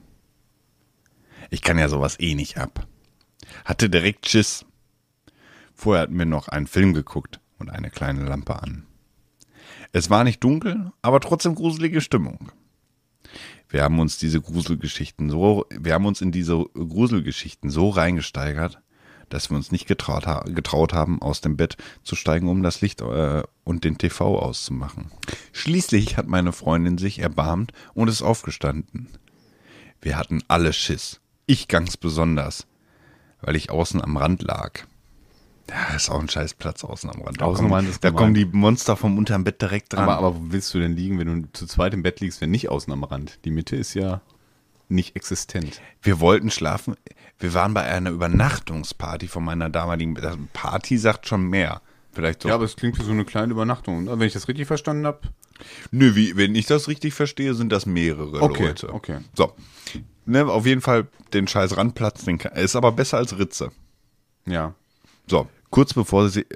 Ich kann ja sowas eh nicht ab. Hatte direkt Schiss. Vorher hatten wir noch einen Film geguckt und eine kleine Lampe an. Es war nicht dunkel, aber trotzdem gruselige Stimmung. Wir haben uns in diese Gruselgeschichten so reingesteigert, dass wir uns nicht getraut haben, aus dem Bett zu steigen, um das Licht und den TV auszumachen. Schließlich hat meine Freundin sich erbarmt und ist aufgestanden. Wir hatten alle Schiss. Ich ganz besonders, weil ich außen am Rand lag. Ja, ist auch ein scheiß Platz außen am Rand. Da kommen die Monster vom unterm Bett direkt dran. Aber wo willst du denn liegen, wenn du zu zweit im Bett liegst, wenn nicht außen am Rand? Die Mitte ist ja nicht existent. Wir wollten schlafen. Wir waren bei einer Übernachtungsparty von meiner damaligen Party, sagt schon mehr. Vielleicht so. Ja, aber es klingt wie so eine kleine Übernachtung. Wenn ich das richtig verstanden habe. Nö, wenn ich das richtig verstehe, sind das mehrere Leute. Okay. So. Ne, auf jeden Fall den scheiß Randplatz, ist aber besser als Ritze. Ja. So, kurz bevor sie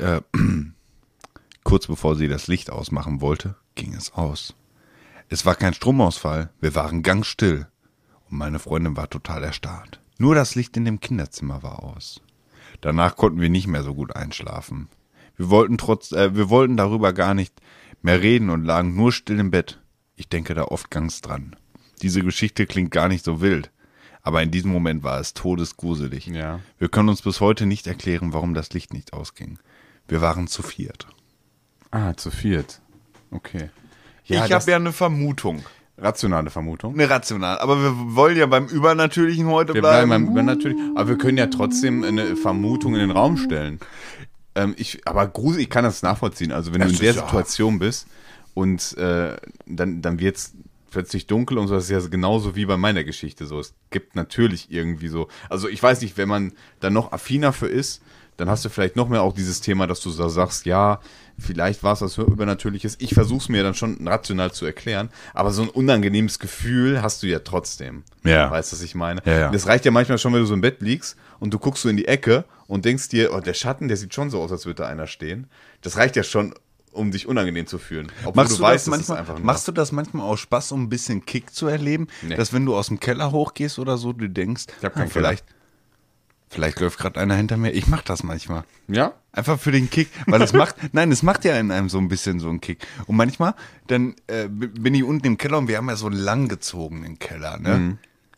das Licht ausmachen wollte, ging es aus. Es war kein Stromausfall, wir waren ganz still und meine Freundin war total erstarrt. Nur das Licht in dem Kinderzimmer war aus. Danach konnten wir nicht mehr so gut einschlafen. Wir wollten darüber gar nicht mehr reden und lagen nur still im Bett. Ich denke da oft ganz dran. Diese Geschichte klingt gar nicht so wild. Aber in diesem Moment war es todesgruselig. Ja. Wir können uns bis heute nicht erklären, warum das Licht nicht ausging. Wir waren zu viert. Ah, zu viert. Okay. Ja, ich habe ja eine Vermutung. Rationale Vermutung. Eine rationale. Aber wir wollen ja beim Übernatürlichen heute Wir bleiben beim Übernatürlichen. Aber wir können ja trotzdem eine Vermutung in den Raum stellen. Aber gruselig, ich kann das nachvollziehen. Also wenn du in der Situation bist und dann wird's plötzlich dunkel und so, das ist ja genauso wie bei meiner Geschichte so. Es gibt natürlich irgendwie so, also ich weiß nicht, wenn man dann noch affiner für ist, dann hast du vielleicht noch mehr auch dieses Thema, dass du da sagst, ja, vielleicht war es was Übernatürliches. Ich versuche es mir dann schon rational zu erklären, aber so ein unangenehmes Gefühl hast du ja trotzdem. Ja. Weißt du, was ich meine? Ja. Das reicht ja manchmal schon, wenn du so im Bett liegst und du guckst so in die Ecke und denkst dir, oh, der Schatten, der sieht schon so aus, als würde da einer stehen. Das reicht ja schon, um dich unangenehm zu fühlen. Obwohl Machst du das manchmal aus Spaß, um ein bisschen Kick zu erleben? Nee. Dass wenn du aus dem Keller hochgehst oder so, du denkst, vielleicht läuft gerade einer hinter mir. Ich mach das manchmal. Ja? Einfach für den Kick. Weil es macht ja in einem so ein bisschen so einen Kick. Und manchmal, dann bin ich unten im Keller und wir haben ja so einen langgezogenen Keller, ne? Mhm.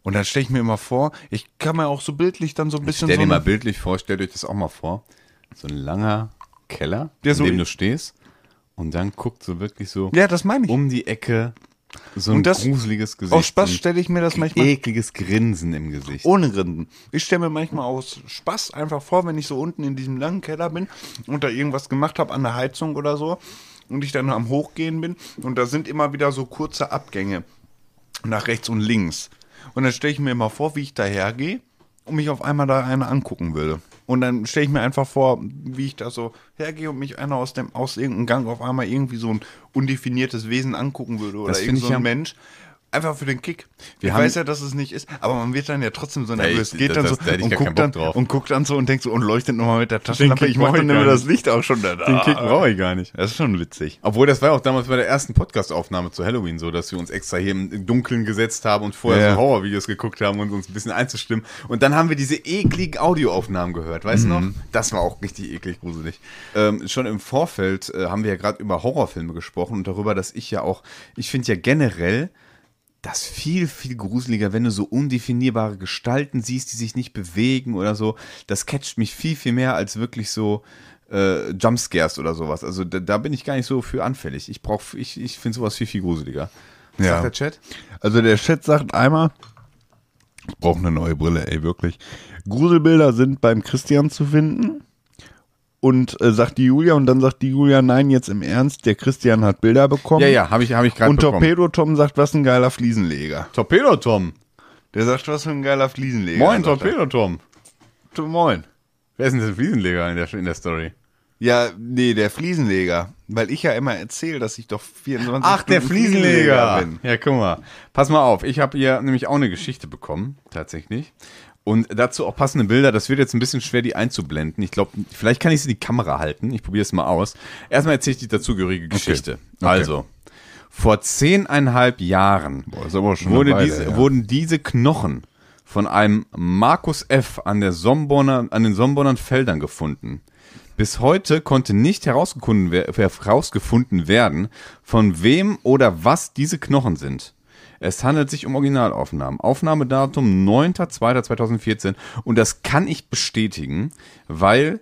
Und dann stelle ich mir immer vor, ich kann mir auch so bildlich dann so ein bisschen Stell so dir mal eine- bildlich vor, stellt euch das auch mal vor. So ein langer Keller, Der in so- dem du stehst und dann guckt so wirklich so Ja, das meine ich. um die Ecke so ein Und das- gruseliges Gesicht. Aus Spaß so stelle ich mir das ein manchmal ekliges Grinsen im Gesicht. ohne Grinsen. Ich stelle mir manchmal aus Spaß einfach vor, wenn ich so unten in diesem langen Keller bin und da irgendwas gemacht habe an der Heizung oder so und ich dann am Hochgehen bin und da sind immer wieder so kurze Abgänge nach rechts und links. Und dann stelle ich mir immer vor, wie ich dahergehe und mich auf einmal da einer angucken würde. Und dann stelle ich mir einfach vor, wie ich da so hergehe und mich einer aus irgendeinem Gang auf einmal irgendwie so ein undefiniertes Wesen angucken würde oder Das irgend finde so ich ein ja- Mensch. Einfach für den Kick. Wir Ich haben- weiß ja, dass es nicht ist, aber man wird dann ja trotzdem so nervös. Ey, Geht dann so da hätte ich und gar keinen guckt, Bock dann, drauf. und guckt dann so und denkt so und leuchtet nochmal mit der Taschenlampe. Kick Ich mache brauch dann ich immer gar das Licht auch schon da. Den Kick brauche ich gar nicht. Das ist schon witzig. Obwohl, das war ja auch damals bei der ersten Podcast-Aufnahme zu Halloween so, dass wir uns extra hier im Dunkeln gesetzt haben und vorher Ja. so Horrorvideos geguckt haben und uns ein bisschen einzustimmen. Und dann haben wir diese ekligen Audioaufnahmen gehört, weißt du noch? Das war auch richtig eklig gruselig. Schon im Vorfeld haben wir ja gerade über Horrorfilme gesprochen und darüber, dass ich finde ja generell das viel, viel gruseliger, wenn du so undefinierbare Gestalten siehst, die sich nicht bewegen oder so. Das catcht mich viel, viel mehr als wirklich so Jumpscares oder sowas. Also da bin ich gar nicht so für anfällig. Ich finde sowas viel, viel gruseliger. Was Ja. sagt der Chat? Also der Chat sagt einmal, ich brauche eine neue Brille, ey, wirklich. Gruselbilder sind beim Christian zu finden. Und sagt die Julia, und dann sagt die Julia, nein, jetzt im Ernst, der Christian hat Bilder bekommen. Ja, habe ich gerade Und bekommen. Torpedo Tom sagt, was ein geiler Fliesenleger. Torpedo Tom. Der sagt, was für ein geiler Fliesenleger. Moin, sagt er. Torpedo Tom. Moin. Wer ist denn der Fliesenleger in der Story? Ja, nee, der Fliesenleger. Weil ich ja immer erzähle, dass ich doch 24 Ach, der Stunden Fliesenleger. bin. Ja, guck mal. Pass mal auf, ich habe hier nämlich auch eine Geschichte bekommen, tatsächlich. Und dazu auch passende Bilder. Das wird jetzt ein bisschen schwer, die einzublenden. Ich glaube, vielleicht kann ich sie in die Kamera halten. Ich probiere es mal aus. Erstmal erzähle ich die dazugehörige Geschichte. Okay. Also, vor 10,5 Jahren Boah, ist aber schon eine Weile, ja. wurden diese Knochen von einem Markus F. an den Sombonner Feldern gefunden. Bis heute konnte nicht herausgefunden werden, von wem oder was diese Knochen sind. Es handelt sich um Originalaufnahmen. Aufnahmedatum 9.2.2014 und das kann ich bestätigen, weil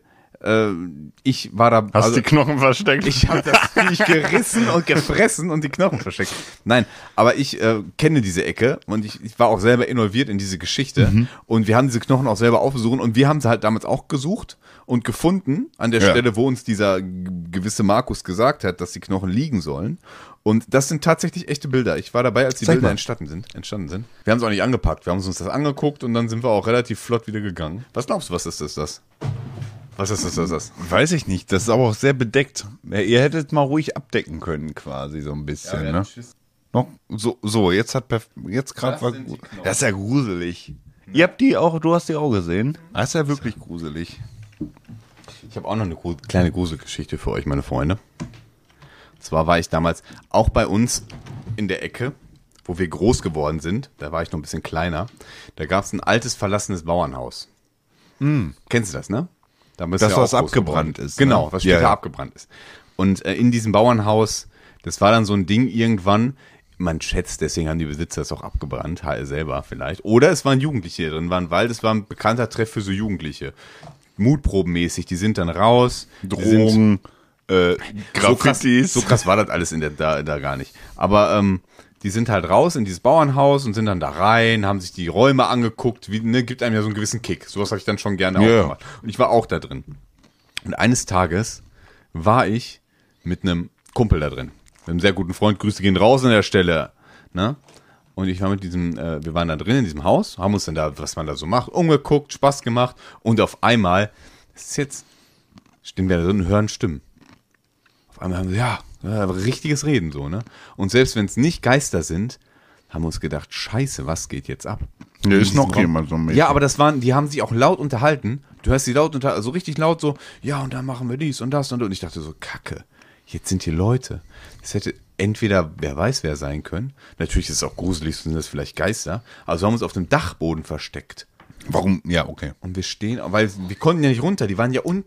ich war da... Hast die Knochen versteckt? Ich habe das Viech gerissen und gefressen und die Knochen versteckt. Nein, aber ich kenne diese Ecke und ich war auch selber involviert in diese Geschichte und wir haben diese Knochen auch selber aufgesucht und wir haben sie halt damals auch gesucht und gefunden an der Stelle, wo uns dieser gewisse Markus gesagt hat, dass die Knochen liegen sollen. Und das sind tatsächlich echte Bilder. Ich war dabei, als die Zeig Bilder mal. entstanden sind. Wir haben es auch nicht angepackt. Wir haben uns das angeguckt und dann sind wir auch relativ flott wieder gegangen. Was glaubst du, was ist das? Was ist das? Weiß ich nicht. Das ist aber auch sehr bedeckt. Ihr hättet mal ruhig abdecken können, quasi so ein bisschen, ne? Noch so, jetzt gerade war sind die Knochen. das ist ja gruselig. Ihr habt die auch, du hast die auch gesehen. Das ist ja wirklich gruselig. Ich habe auch noch eine kleine Gruselgeschichte für euch, meine Freunde. Zwar war ich damals auch bei uns in der Ecke, wo wir groß geworden sind. Da war ich noch ein bisschen kleiner. Da gab es ein altes, verlassenes Bauernhaus. Kennst du das, ne? Da bist Das, du ja was auch groß abgebrannt geworden. ist, ne? Genau, was später Ja, ja. abgebrannt ist. Und in diesem Bauernhaus, das war dann so ein Ding irgendwann, man schätzt, deswegen haben die Besitzer es auch abgebrannt, selber vielleicht. Oder es waren Jugendliche drin, weil das war ein bekannter Treff für so Jugendliche. Mutprobenmäßig, die sind dann raus. die sind- Drogen, Graffitis. So krass war das alles da gar nicht. Aber die sind halt raus in dieses Bauernhaus und sind dann da rein, haben sich die Räume angeguckt, gibt einem ja so einen gewissen Kick. Sowas habe ich dann schon gerne Ja. auch gemacht. Und ich war auch da drin. Und eines Tages war ich mit einem Kumpel da drin. Mit einem sehr guten Freund, Grüße gehen raus an der Stelle. Ne? Und ich war mit wir waren da drin in diesem Haus, haben uns dann da, was man da so macht, umgeguckt, Spaß gemacht. Und auf einmal, stehen wir da drin und hören Stimmen. Auf einmal haben wir, ja, richtiges Reden so, ne? Und selbst wenn es nicht Geister sind, haben wir uns gedacht, scheiße, was geht jetzt ab? Da ist noch jemand so mit. Ja, aber die haben sich auch laut unterhalten. Du hörst sie laut unterhalten, so richtig laut so, ja, und dann machen wir dies und das und ich dachte so, Kacke, jetzt sind hier Leute. Das hätte entweder, wer weiß, wer sein können. Natürlich ist es auch gruselig, sind das vielleicht Geister. Also haben wir uns auf dem Dachboden versteckt. Warum? Ja, okay. Und wir stehen, weil wir konnten ja nicht runter, die waren ja unten.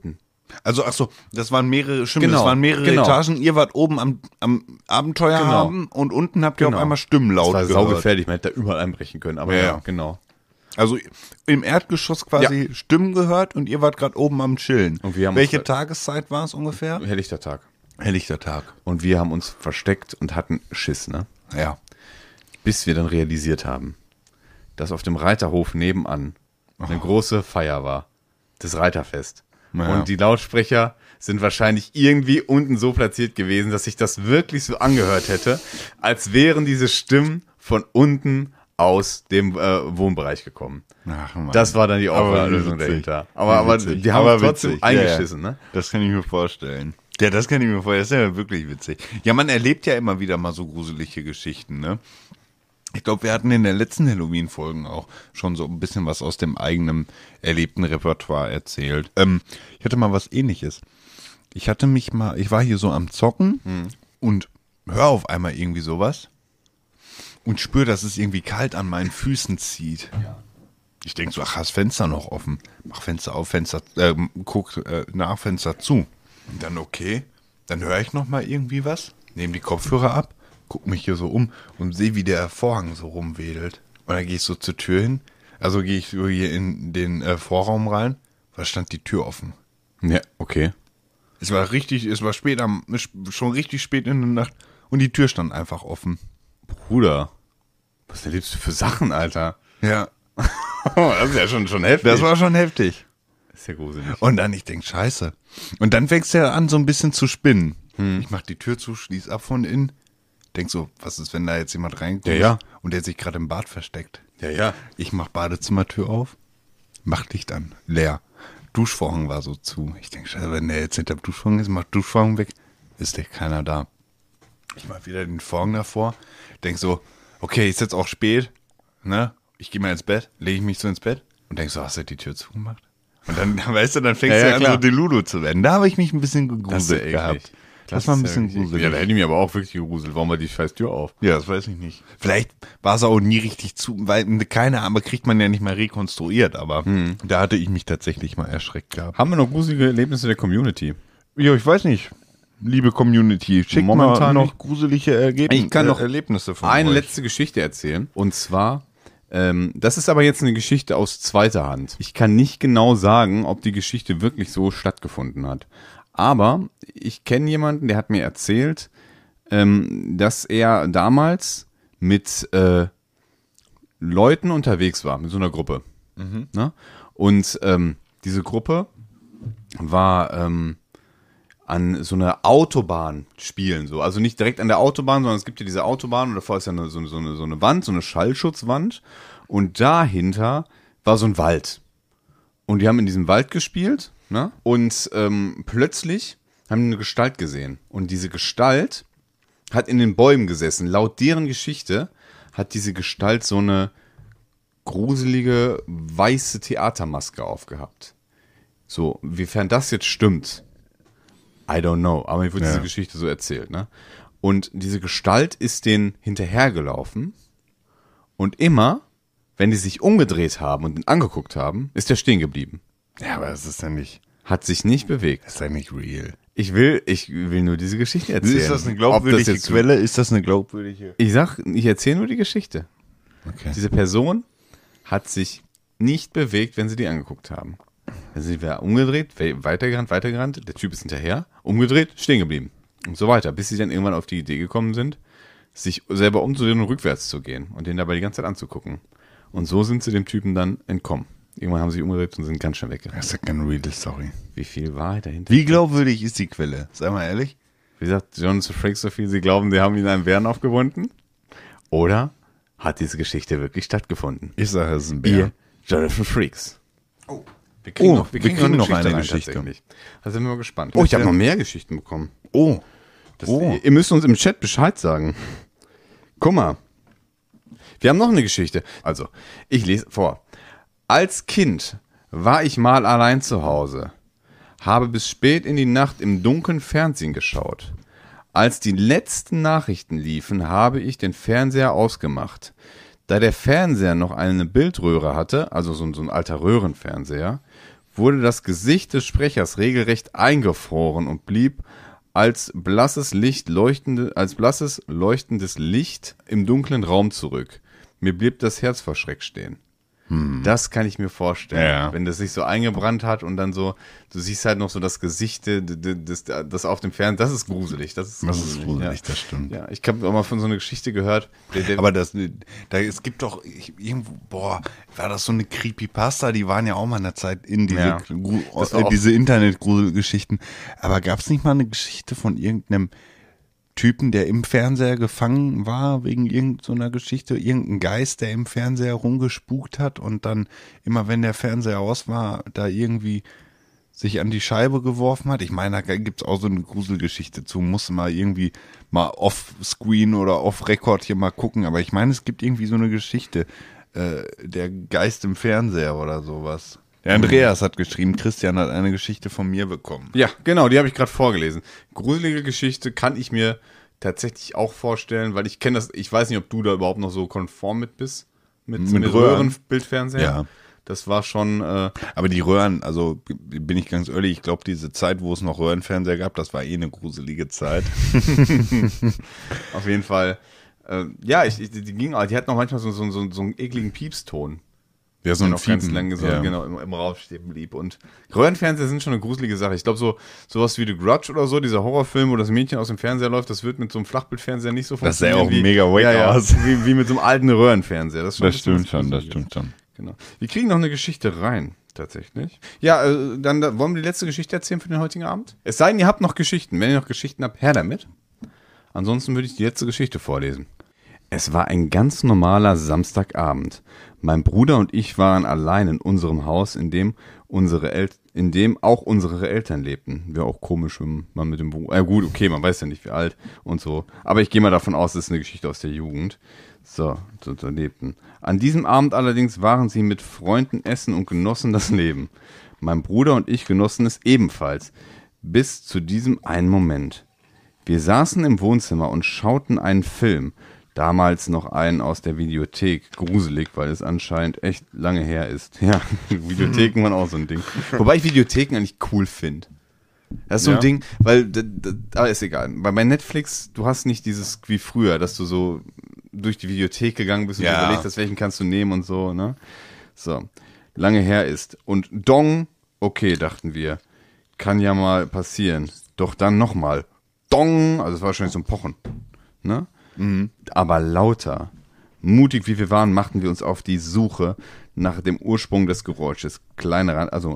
Also, das waren mehrere Genau. Etagen. Ihr wart oben am Abenteuerhaben und unten habt ihr auf einmal Stimmen laut Das war gehört. saugefährlich, man hätte da überall einbrechen können. Aber Ja. genau. Also im Erdgeschoss quasi Stimmen gehört und ihr wart gerade oben am Chillen. Und wir haben Welche uns- Tageszeit war es ungefähr? Helllichter Tag. Helllichter Tag. Und wir haben uns versteckt und hatten Schiss, ne? Ja. Bis wir dann realisiert haben, dass auf dem Reiterhof nebenan eine große Feier war. Das Reiterfest. Ja. Und die Lautsprecher sind wahrscheinlich irgendwie unten so platziert gewesen, dass sich das wirklich so angehört hätte, als wären diese Stimmen von unten aus dem Wohnbereich gekommen. Ach, Mann. Das war dann die Aber Auflösung witzig. dahinter. Aber Witzig. die haben Aber uns trotzdem witzig. eingeschissen, Ja. ne? Das kann ich mir vorstellen. Ja, das kann ich mir vorstellen. Das ist ja wirklich witzig. Ja, man erlebt ja immer wieder mal so gruselige Geschichten, ne? Ich glaube, wir hatten in der letzten Halloween-Folgen auch schon so ein bisschen was aus dem eigenen erlebten Repertoire erzählt. Ich hatte mal was Ähnliches. Ich war hier so am Zocken und höre auf einmal irgendwie sowas und spüre, dass es irgendwie kalt an meinen Füßen zieht. Ich denke so, ach, hast Fenster noch offen. Mach Fenster auf, guck nach, Fenster zu. Und dann okay, dann höre ich noch mal irgendwie was, nehme die Kopfhörer ab, guck mich hier so um und sehe, wie der Vorhang so rumwedelt. Und dann gehe ich so zur Tür hin, also gehe ich so hier in den Vorraum rein, da stand die Tür offen. Ja, okay. Es war schon richtig spät in der Nacht und die Tür stand einfach offen. Bruder, was erlebst du für Sachen, Alter? Ja, Das ist ja schon heftig. das war schon heftig. Das ist ja gruselig. Und dann, ich denk, scheiße. Und dann fängst du ja an, so ein bisschen zu spinnen. Ich mach die Tür zu, schließ ab von innen. Denk so, was ist, wenn da jetzt jemand reinkommt Ja. und der sich gerade im Bad versteckt? Ja. Ich mach Badezimmertür auf, mach Licht an, leer. Duschvorhang war so zu. Ich denk, scheiße, wenn der jetzt hinter dem Duschvorhang ist, mach Duschvorhang weg, ist echt keiner da. Ich mach wieder den Vorhang davor, denk so, okay, ist jetzt auch spät, ne? Ich gehe mal ins Bett, lege ich mich so ins Bett und denk so, hast du die Tür zugemacht? Und dann, weißt du, dann fängst du an, klar. so Delulu zu werden. Da habe ich mich ein bisschen Das ist gegruselt ja gehabt. eklig. Das war ein ist bisschen wirklich eklig. gruselig. Ja, da hätte ich mir aber auch wirklich gegruselt. Warum war die scheiß Tür auf? Ja, das weiß ich nicht. Vielleicht war es auch nie richtig zu, weil keine Ahnung, kriegt man ja nicht mal rekonstruiert, aber da hatte ich mich tatsächlich mal erschreckt gehabt. Haben wir noch gruselige Erlebnisse der Community? Ja, ich weiß nicht. Liebe Community, schickt Momentan mal noch nicht. gruselige Ich kann noch Erlebnisse von Eine euch. letzte Geschichte erzählen. Und zwar, das ist aber jetzt eine Geschichte aus zweiter Hand. Ich kann nicht genau sagen, ob die Geschichte wirklich so stattgefunden hat. Aber ich kenne jemanden, der hat mir erzählt, dass er damals mit Leuten unterwegs war, mit so einer Gruppe. Ne? Und diese Gruppe war an so einer Autobahn spielen, so. Also nicht direkt an der Autobahn, sondern es gibt ja diese Autobahn und davor ist ja so eine Wand, so eine Schallschutzwand. Und dahinter war so ein Wald. Und die haben in diesem Wald gespielt, ne? Und plötzlich haben die eine Gestalt gesehen. Und diese Gestalt hat in den Bäumen gesessen. Laut deren Geschichte hat diese Gestalt so eine gruselige weiße Theatermaske aufgehabt. So, wiefern das jetzt stimmt, I don't know. Aber mir wurde diese Geschichte so erzählt, ne? Und diese Gestalt ist denen hinterhergelaufen. Und immer, wenn die sich umgedreht haben und ihn angeguckt haben, ist er stehen geblieben. Ja, aber das ist ja nicht, Hat sich nicht bewegt. das ist ja nicht real. Ich will nur diese Geschichte erzählen. Ist das eine Ob glaubwürdige jetzt- Quelle? Ist das eine glaubwürdige? Ich erzähle nur die Geschichte. Okay. Diese Person hat sich nicht bewegt, wenn sie die angeguckt haben. Dann sind wir umgedreht, weitergerannt, der Typ ist hinterher, umgedreht, stehen geblieben. Und so weiter, bis sie dann irgendwann auf die Idee gekommen sind, sich selber umzudrehen und rückwärts zu gehen und den dabei die ganze Zeit anzugucken. Und so sind sie dem Typen dann entkommen. Irgendwann haben sie sich umgedreht und sind ganz schnell weggerannt. Das ist ja keine real Story. Wie viel Wahrheit dahinter? Wie glaubwürdig ist die Quelle? Sei mal ehrlich. Wie sagt Jonathan Frakes so viel, sie glauben, sie haben ihn einen Bären aufgebunden? Oder hat diese Geschichte wirklich stattgefunden? Ich sage, es ist ein Ihr Bär. Jonathan Freaks. Oh, Wir kriegen Oh, noch, wir kriegen noch eine rein, Geschichte. tatsächlich. Da sind wir mal gespannt. Oh, Ich habe ja. noch mehr Geschichten bekommen. Oh. Ihr müsst uns im Chat Bescheid sagen. Guck mal. Wir haben noch eine Geschichte. Also, ich lese vor. Als Kind war ich mal allein zu Hause, habe bis spät in die Nacht im Dunkeln Fernsehen geschaut. Als die letzten Nachrichten liefen, habe ich den Fernseher ausgemacht. Da der Fernseher noch eine Bildröhre hatte, also so ein alter Röhrenfernseher, wurde das Gesicht des Sprechers regelrecht eingefroren und blieb als blasses leuchtendes Licht im dunklen Raum zurück. Mir blieb das Herz vor Schreck stehen. Das kann ich mir vorstellen, Ja. wenn das sich so eingebrannt hat und dann so, du siehst halt noch so das Gesicht, das auf dem Fernseher, das ist gruselig. Das ist gruselig, ja. das stimmt. Ja, ich habe auch mal von so einer Geschichte gehört. Aber es gibt doch irgendwo, war das so eine Creepypasta, die waren ja auch mal in der Zeit in diese Internet-Gruselgeschichten. Aber gab es nicht mal eine Geschichte von irgendeinem Typen, der im Fernseher gefangen war, wegen irgendeiner Geschichte, irgendein Geist, der im Fernseher rumgespukt hat und dann immer, wenn der Fernseher aus war, da irgendwie sich an die Scheibe geworfen hat. Ich meine, da gibt's auch so eine Gruselgeschichte zu, muss mal irgendwie mal off-screen oder off-record hier mal gucken, aber ich meine, es gibt irgendwie so eine Geschichte, der Geist im Fernseher oder sowas. Der Andreas hat geschrieben, Christian hat eine Geschichte von mir bekommen. Ja, genau, die habe ich gerade vorgelesen. Gruselige Geschichte kann ich mir tatsächlich auch vorstellen, weil ich kenne das, ich weiß nicht, ob du da überhaupt noch so konform mit bist, mit Röhrenbildfernseher. Ja. Das war schon... Aber die Röhren, also bin ich ganz ehrlich, ich glaube, diese Zeit, wo es noch Röhrenfernseher gab, das war eh eine gruselige Zeit. auf jeden Fall. Die hatten auch manchmal so einen ekligen Piepston. Ja, so der ein noch ganz Fiepen. lange so, Ja. genau, im Raum stehen blieb. Und Röhrenfernseher sind schon eine gruselige Sache. Ich glaube, sowas wie The Grudge oder so, dieser Horrorfilm, wo das Mädchen aus dem Fernseher läuft, das wird mit so einem Flachbildfernseher nicht so Das sähe funktionieren. auch mega wack aus. Wie mit so einem alten Röhrenfernseher. Das Stimmt schon. Genau. Wir kriegen noch eine Geschichte rein, tatsächlich. Ja, dann wollen wir die letzte Geschichte erzählen für den heutigen Abend? Es sei denn, ihr habt noch Geschichten. Wenn ihr noch Geschichten habt, her damit. Ansonsten würde ich die letzte Geschichte vorlesen. Es war ein ganz normaler Samstagabend. Mein Bruder und ich waren allein in unserem Haus, in dem auch unsere Eltern lebten. Wäre auch komisch, wenn man mit dem Bruder... gut, okay, man weiß ja nicht, wie alt und so. Aber ich gehe mal davon aus, das ist eine Geschichte aus der Jugend. So lebten. An diesem Abend allerdings waren sie mit Freunden essen und genossen das Leben. Mein Bruder und ich genossen es ebenfalls. Bis zu diesem einen Moment. Wir saßen im Wohnzimmer und schauten einen Film. Damals noch einen aus der Videothek. Gruselig, weil es anscheinend echt lange her ist. Ja, Videotheken waren auch so ein Ding. Wobei ich Videotheken eigentlich cool finde. Das ist so ein Ding, weil, aber ist egal. Weil bei Netflix, du hast nicht dieses wie früher, dass du so durch die Videothek gegangen bist und dir überlegt hast, welchen kannst du nehmen und so, ne? So, lange her ist. Und Dong, okay, dachten wir, kann ja mal passieren. Doch dann nochmal. Dong, also es war wahrscheinlich so ein Pochen, ne? Aber lauter. Mutig wie wir waren, machten wir uns auf die Suche nach dem Ursprung des Geräusches. Kleine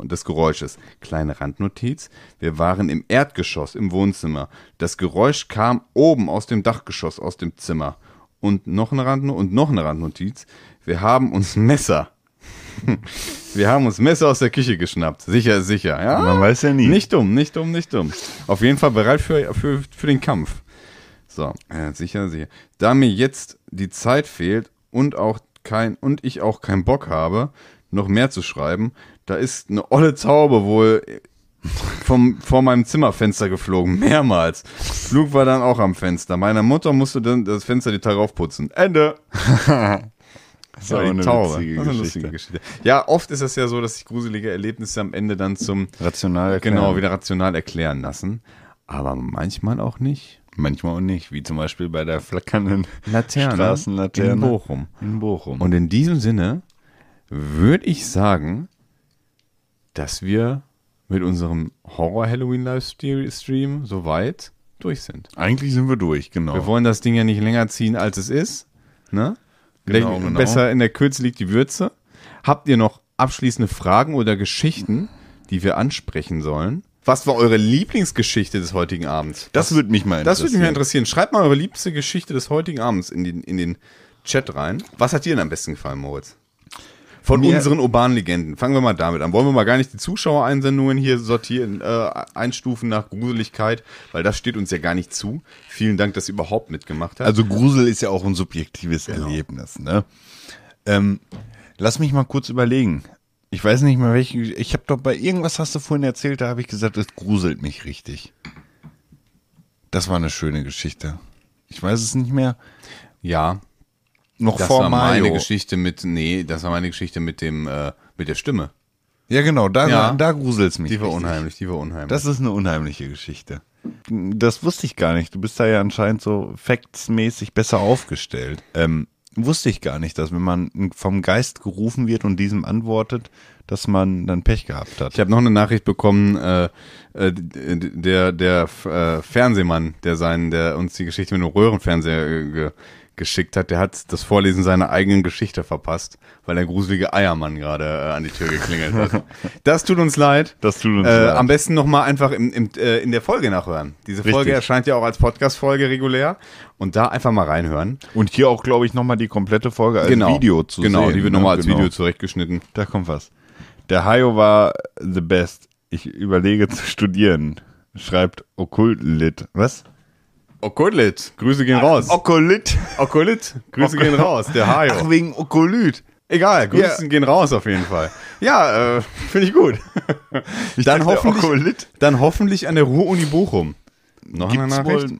Randnotiz. Wir waren im Erdgeschoss im Wohnzimmer. Das Geräusch kam oben aus dem Dachgeschoss, aus dem Zimmer. Und noch eine Randnotiz. Wir haben uns Messer aus der Küche geschnappt. Sicher, ja. Man weiß ja nie. Nicht dumm. Auf jeden Fall bereit für den Kampf. So, sicher. Da mir jetzt die Zeit fehlt und ich auch keinen Bock habe, noch mehr zu schreiben, da ist eine olle Taube wohl vor meinem Zimmerfenster geflogen, mehrmals. Flug war dann auch am Fenster. Meiner Mutter musste dann das Fenster die Tage aufputzen. Ende. Das war eine lustige Geschichte. Ja, oft ist es ja so, dass sich gruselige Erlebnisse am Ende dann zum rational erklären. Genau, wieder rational erklären lassen. Aber manchmal auch nicht. Manchmal auch nicht, wie zum Beispiel bei der flackernden Straßenlaterne in Bochum. Und in diesem Sinne würde ich sagen, dass wir mit unserem Horror-Halloween-Livestream soweit durch sind. Eigentlich sind wir durch, genau. Wir wollen das Ding ja nicht länger ziehen, als es ist. Ne? Genau. Besser in der Kürze liegt die Würze. Habt ihr noch abschließende Fragen oder Geschichten, die wir ansprechen sollen? Was war eure Lieblingsgeschichte des heutigen Abends? Das würde mich mal interessieren. Das würde mich mal interessieren. Schreibt mal eure liebste Geschichte des heutigen Abends in den Chat rein. Was hat dir denn am besten gefallen, Moritz? Von unseren urbanen Legenden. Fangen wir mal damit an. Wollen wir mal gar nicht die Zuschauereinsendungen hier sortieren, einstufen nach Gruseligkeit, weil das steht uns ja gar nicht zu. Vielen Dank, dass ihr überhaupt mitgemacht habt. Also Grusel ist ja auch ein subjektives Erlebnis, ne? Lass mich mal kurz überlegen. Ich weiß nicht mehr ich habe doch bei irgendwas hast du vorhin erzählt, da habe ich gesagt, es gruselt mich richtig. Das war eine schöne Geschichte. Ich weiß es nicht mehr. Ja. Noch Das vor war Mayo. meine Geschichte mit der Stimme. Ja, genau, da gruselt's mich. Die war richtig. unheimlich. Das ist eine unheimliche Geschichte. Das wusste ich gar nicht. Du bist da ja anscheinend so factsmäßig besser aufgestellt. Wusste ich gar nicht, dass wenn man vom Geist gerufen wird und diesem antwortet, dass man dann Pech gehabt hat. Ich habe noch eine Nachricht bekommen, der Fernsehmann, der uns die Geschichte mit dem Röhrenfernseher geschickt hat, der hat das Vorlesen seiner eigenen Geschichte verpasst, weil der gruselige Eiermann gerade an die Tür geklingelt hat. Das tut uns leid. Am besten nochmal einfach in der Folge nachhören. Diese Folge Richtig. erscheint ja auch als Podcast-Folge regulär und da einfach mal reinhören. Und hier auch, glaube ich, nochmal die komplette Folge als Video zu sehen. Genau, die wird nochmal als Video zurechtgeschnitten. Da kommt was. Der Hayo war the best. Ich überlege zu studieren. Schreibt Okkult-Lit. Was? Okkult, Grüße gehen raus. Okkult. Grüße gehen raus, der Hayo. Ach, wegen Okkult. Egal, Grüße gehen raus auf jeden Fall. Ja, finde ich gut. Dann hoffentlich an der Ruhr-Uni Bochum. Noch eine Nachricht?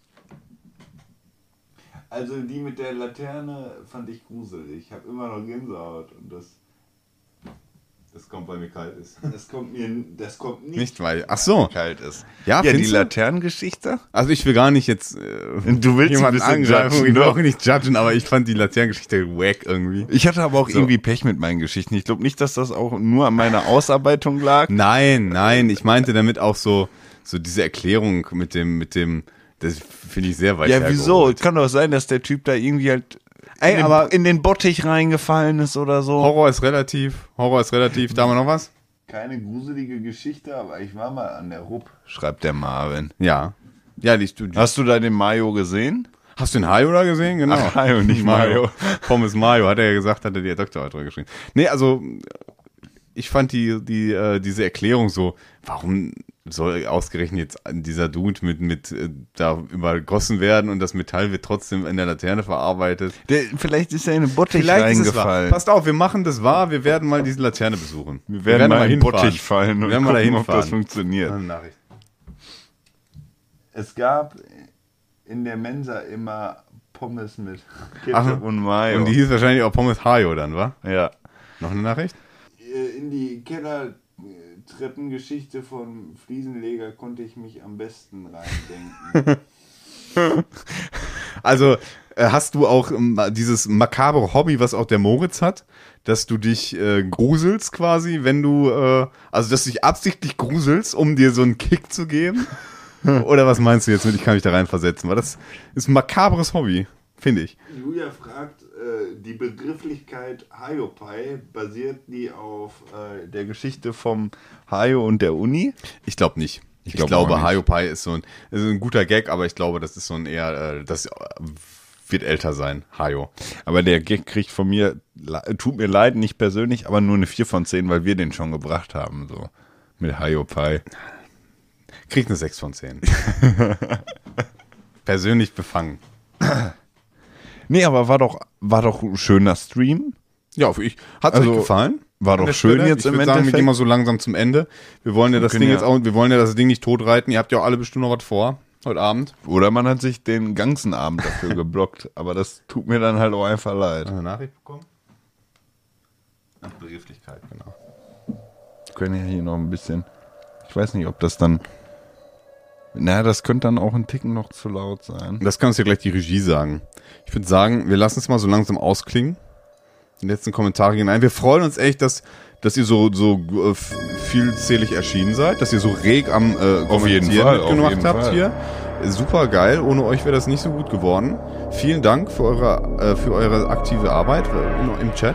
Also die mit der Laterne fand ich gruselig. Ich habe immer noch Gänsehaut und das kommt, weil mir kalt ist. Das kommt nicht weil. Ach so. Kalt ist. Ja, die Laternengeschichte? Also ich will gar nicht jetzt Du willst jemanden ein bisschen angreifen, judgen, ich will ne? auch nicht judgen, aber ich fand die Laternengeschichte wack irgendwie. Ich hatte aber auch irgendwie Pech mit meinen Geschichten. Ich glaube nicht, dass das auch nur an meiner Ausarbeitung lag. Nein, ich meinte damit auch so diese Erklärung mit dem, das finde ich sehr weit Ja, wieso? hergeholt. Kann doch sein, dass der Typ da irgendwie halt aber in den Bottich reingefallen ist oder so. Horror ist relativ. Da haben wir noch was? Keine gruselige Geschichte, aber ich war mal an der Rupp, schreibt der Marvin. Ja. Hast du da den Mayo gesehen? Hast du den Hayo da gesehen? Genau. Ach, Hayo, nicht Mayo. Pommes Mayo, hat er ja gesagt, hat er die Doktorarbeit drüber geschrieben. Nee, also ich fand diese Erklärung so, warum soll ausgerechnet jetzt dieser Dude mit da übergossen werden und das Metall wird trotzdem in der Laterne verarbeitet. Vielleicht ist er in den Bottich reingefallen. Passt auf, wir machen das wahr, wir werden mal diese Laterne besuchen. Wir werden mal in den hinfahren. Bottich fallen und wir werden mal gucken, da ob das funktioniert. Eine Nachricht. Es gab in der Mensa immer Pommes mit Ketchup und Mayo. Und die hieß wahrscheinlich auch Pommes Hayo dann, wa? Ja. Noch eine Nachricht? In die Kellertreppengeschichte von Fliesenleger konnte ich mich am besten reindenken. Also hast du auch dieses makabre Hobby, was auch der Moritz hat, dass du dich gruselst quasi, wenn du, also dass du dich absichtlich gruselst, um dir so einen Kick zu geben? Oder was meinst du jetzt mit, ich kann mich da reinversetzen? Weil das ist ein makabres Hobby, finde ich. Julia fragt, die Begrifflichkeit Hayopai, basiert die auf der Geschichte vom Hayo und der Uni? Ich glaube nicht. Ich glaub glaube, auch nicht. Hayopai ist so ein guter Gag, aber ich glaube, das ist so ein eher, das wird älter sein, Hayo. Aber der Gag kriegt von mir, tut mir leid, nicht persönlich, aber nur eine 4 von 10, weil wir den schon gebracht haben, so mit Hayopai. Kriegt eine 6 von 10. Persönlich befangen. Nee, aber war doch ein schöner Stream. Ja, hat euch gefallen? War doch schön jetzt im Endeffekt. Ich würde sagen, wir gehen mal so langsam zum Ende. Wir wollen ja das Ding wir wollen ja das Ding nicht totreiten. Ihr habt ja auch alle bestimmt noch was vor heute Abend. Oder man hat sich den ganzen Abend dafür geblockt. Aber das tut mir dann halt auch einfach leid. Eine Nachricht bekommen? Ach, Begrifflichkeit, genau. Wir können ja hier noch ein bisschen. Ich weiß nicht, ob das dann. Naja, das könnte dann auch ein Ticken noch zu laut sein. Das kann uns ja gleich die Regie sagen. Ich würde sagen, wir lassen es mal so langsam ausklingen. Die letzten Kommentare gehen ein. Wir freuen uns echt, dass ihr so vielzählig erschienen seid, dass ihr so reg am Kommentieren mitgemacht habt hier. Super geil. Ohne euch wäre das nicht so gut geworden. Vielen Dank für eure aktive Arbeit im Chat.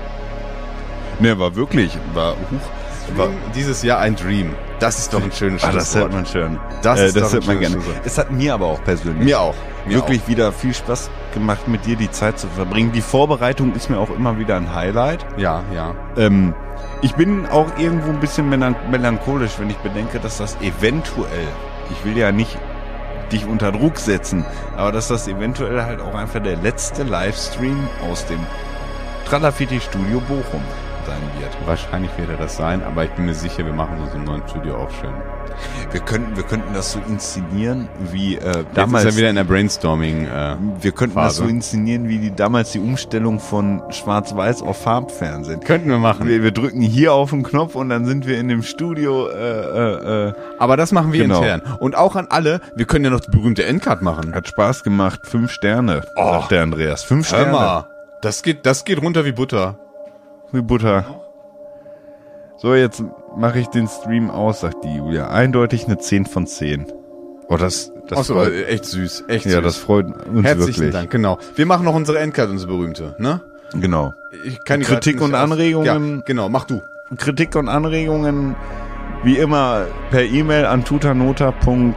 Ne, war wirklich. War dieses Jahr ein Dream. Das ist doch ein schönes Schlusswort. Das hört man schön. Das hört man gerne. Es hat mir aber auch persönlich. Mir auch. Wirklich wieder viel Spaß gemacht, mit dir die Zeit zu verbringen. Die Vorbereitung ist mir auch immer wieder ein Highlight. Ja. Ich bin auch irgendwo ein bisschen melancholisch, wenn ich bedenke, dass das eventuell, ich will ja nicht dich unter Druck setzen, aber dass das eventuell halt auch einfach der letzte Livestream aus dem Tralafiti Studio Bochum. sein wird. Wahrscheinlich wird er das sein, aber ich bin mir sicher, wir machen so im neuen Studio auch schön. Wir könnten das so inszenieren, wie Damals ist er wieder in der Brainstorming. wir könnten Phase. das so inszenieren, wie damals die Umstellung von Schwarz-Weiß auf Farbfernsehen. Könnten wir machen. Wir drücken hier auf den Knopf und dann sind wir in dem Studio. Aber das machen wir Genau. intern. Und auch an alle, wir können ja noch die berühmte Endcard machen. Hat Spaß gemacht. 5 Sterne, sagt der Andreas. 5 Hör Sterne. mal, das geht runter wie Butter. Wie Butter. So, jetzt mache ich den Stream aus, sagt die Julia. Eindeutig eine 10 von 10. Oh, das Achso, freut, echt süß, echt ja, süß. das freut uns Herzlichen wirklich. Dank, genau. Wir machen noch unsere Endcard, unsere berühmte, ne? Genau. Ich kann die Kritik grad nicht und Anregungen. Ja, genau, mach du. Kritik und Anregungen wie immer per E-Mail an tutanota.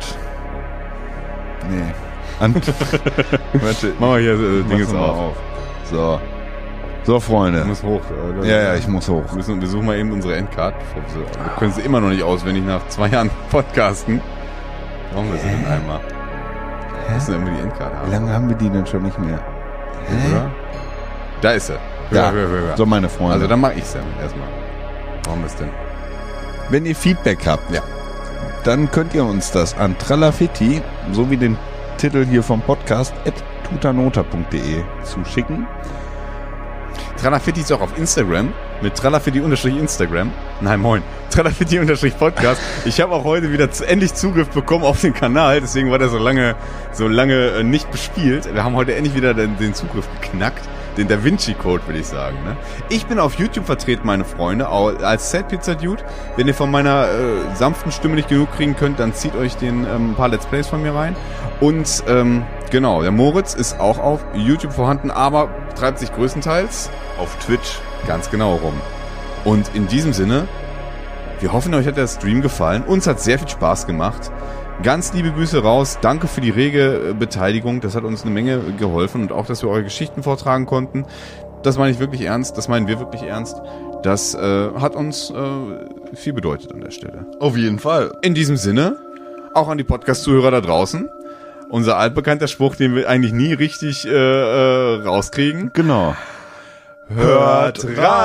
Warte. Mach mal hier Ding mach's mal auf. So, Freunde. Du musst hoch. Ja, ich muss hoch. Wir suchen mal eben unsere Endcard. Wir können sie immer noch nicht auswendig nach 2 Jahren Podcasten. Brauchen wir sie denn einmal? Wir müssen irgendwie die Endcard haben. Wie lange haben wir die denn schon nicht mehr? Oder? Da ist sie. Ja. Hör. So, meine Freunde. Also dann mach ich's dann erstmal. Warum ist denn? Wenn ihr Feedback habt, Ja. dann könnt ihr uns das an tralafitti, so wie den Titel hier vom Podcast, @tutanota.de zuschicken. Tralafitti ist auch auf Instagram mit Tralafitti_Instagram. Nein, moin. Tralafitti_Podcast. Ich habe auch heute wieder endlich Zugriff bekommen auf den Kanal, deswegen war der so lange nicht bespielt. Wir haben heute endlich wieder den Zugriff geknackt. Den Da Vinci Code, würde ich sagen. Ne? Ich bin auf YouTube vertreten, meine Freunde, als Sad Pizza Dude. Wenn ihr von meiner sanften Stimme nicht genug kriegen könnt, dann zieht euch ein paar Let's Plays von mir rein. Und genau, der Moritz ist auch auf YouTube vorhanden, aber treibt sich größtenteils Auf Twitch. ganz genau rum. Und in diesem Sinne, wir hoffen, euch hat der Stream gefallen. Uns hat sehr viel Spaß gemacht. Ganz liebe Grüße raus. Danke für die rege Beteiligung. Das hat uns eine Menge geholfen. Und auch, dass wir eure Geschichten vortragen konnten. Das meine ich wirklich ernst. Das meinen wir wirklich ernst. Das hat uns viel bedeutet an der Stelle. Auf jeden Fall. In diesem Sinne, auch an die Podcast-Zuhörer da draußen. Unser altbekannter Spruch, den wir eigentlich nie richtig rauskriegen. Genau. Hört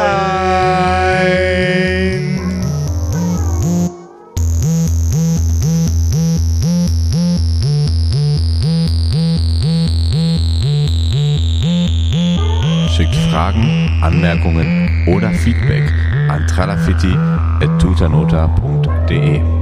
rein! Schickt Fragen, Anmerkungen oder Feedback an tralafitti@tutanota.de.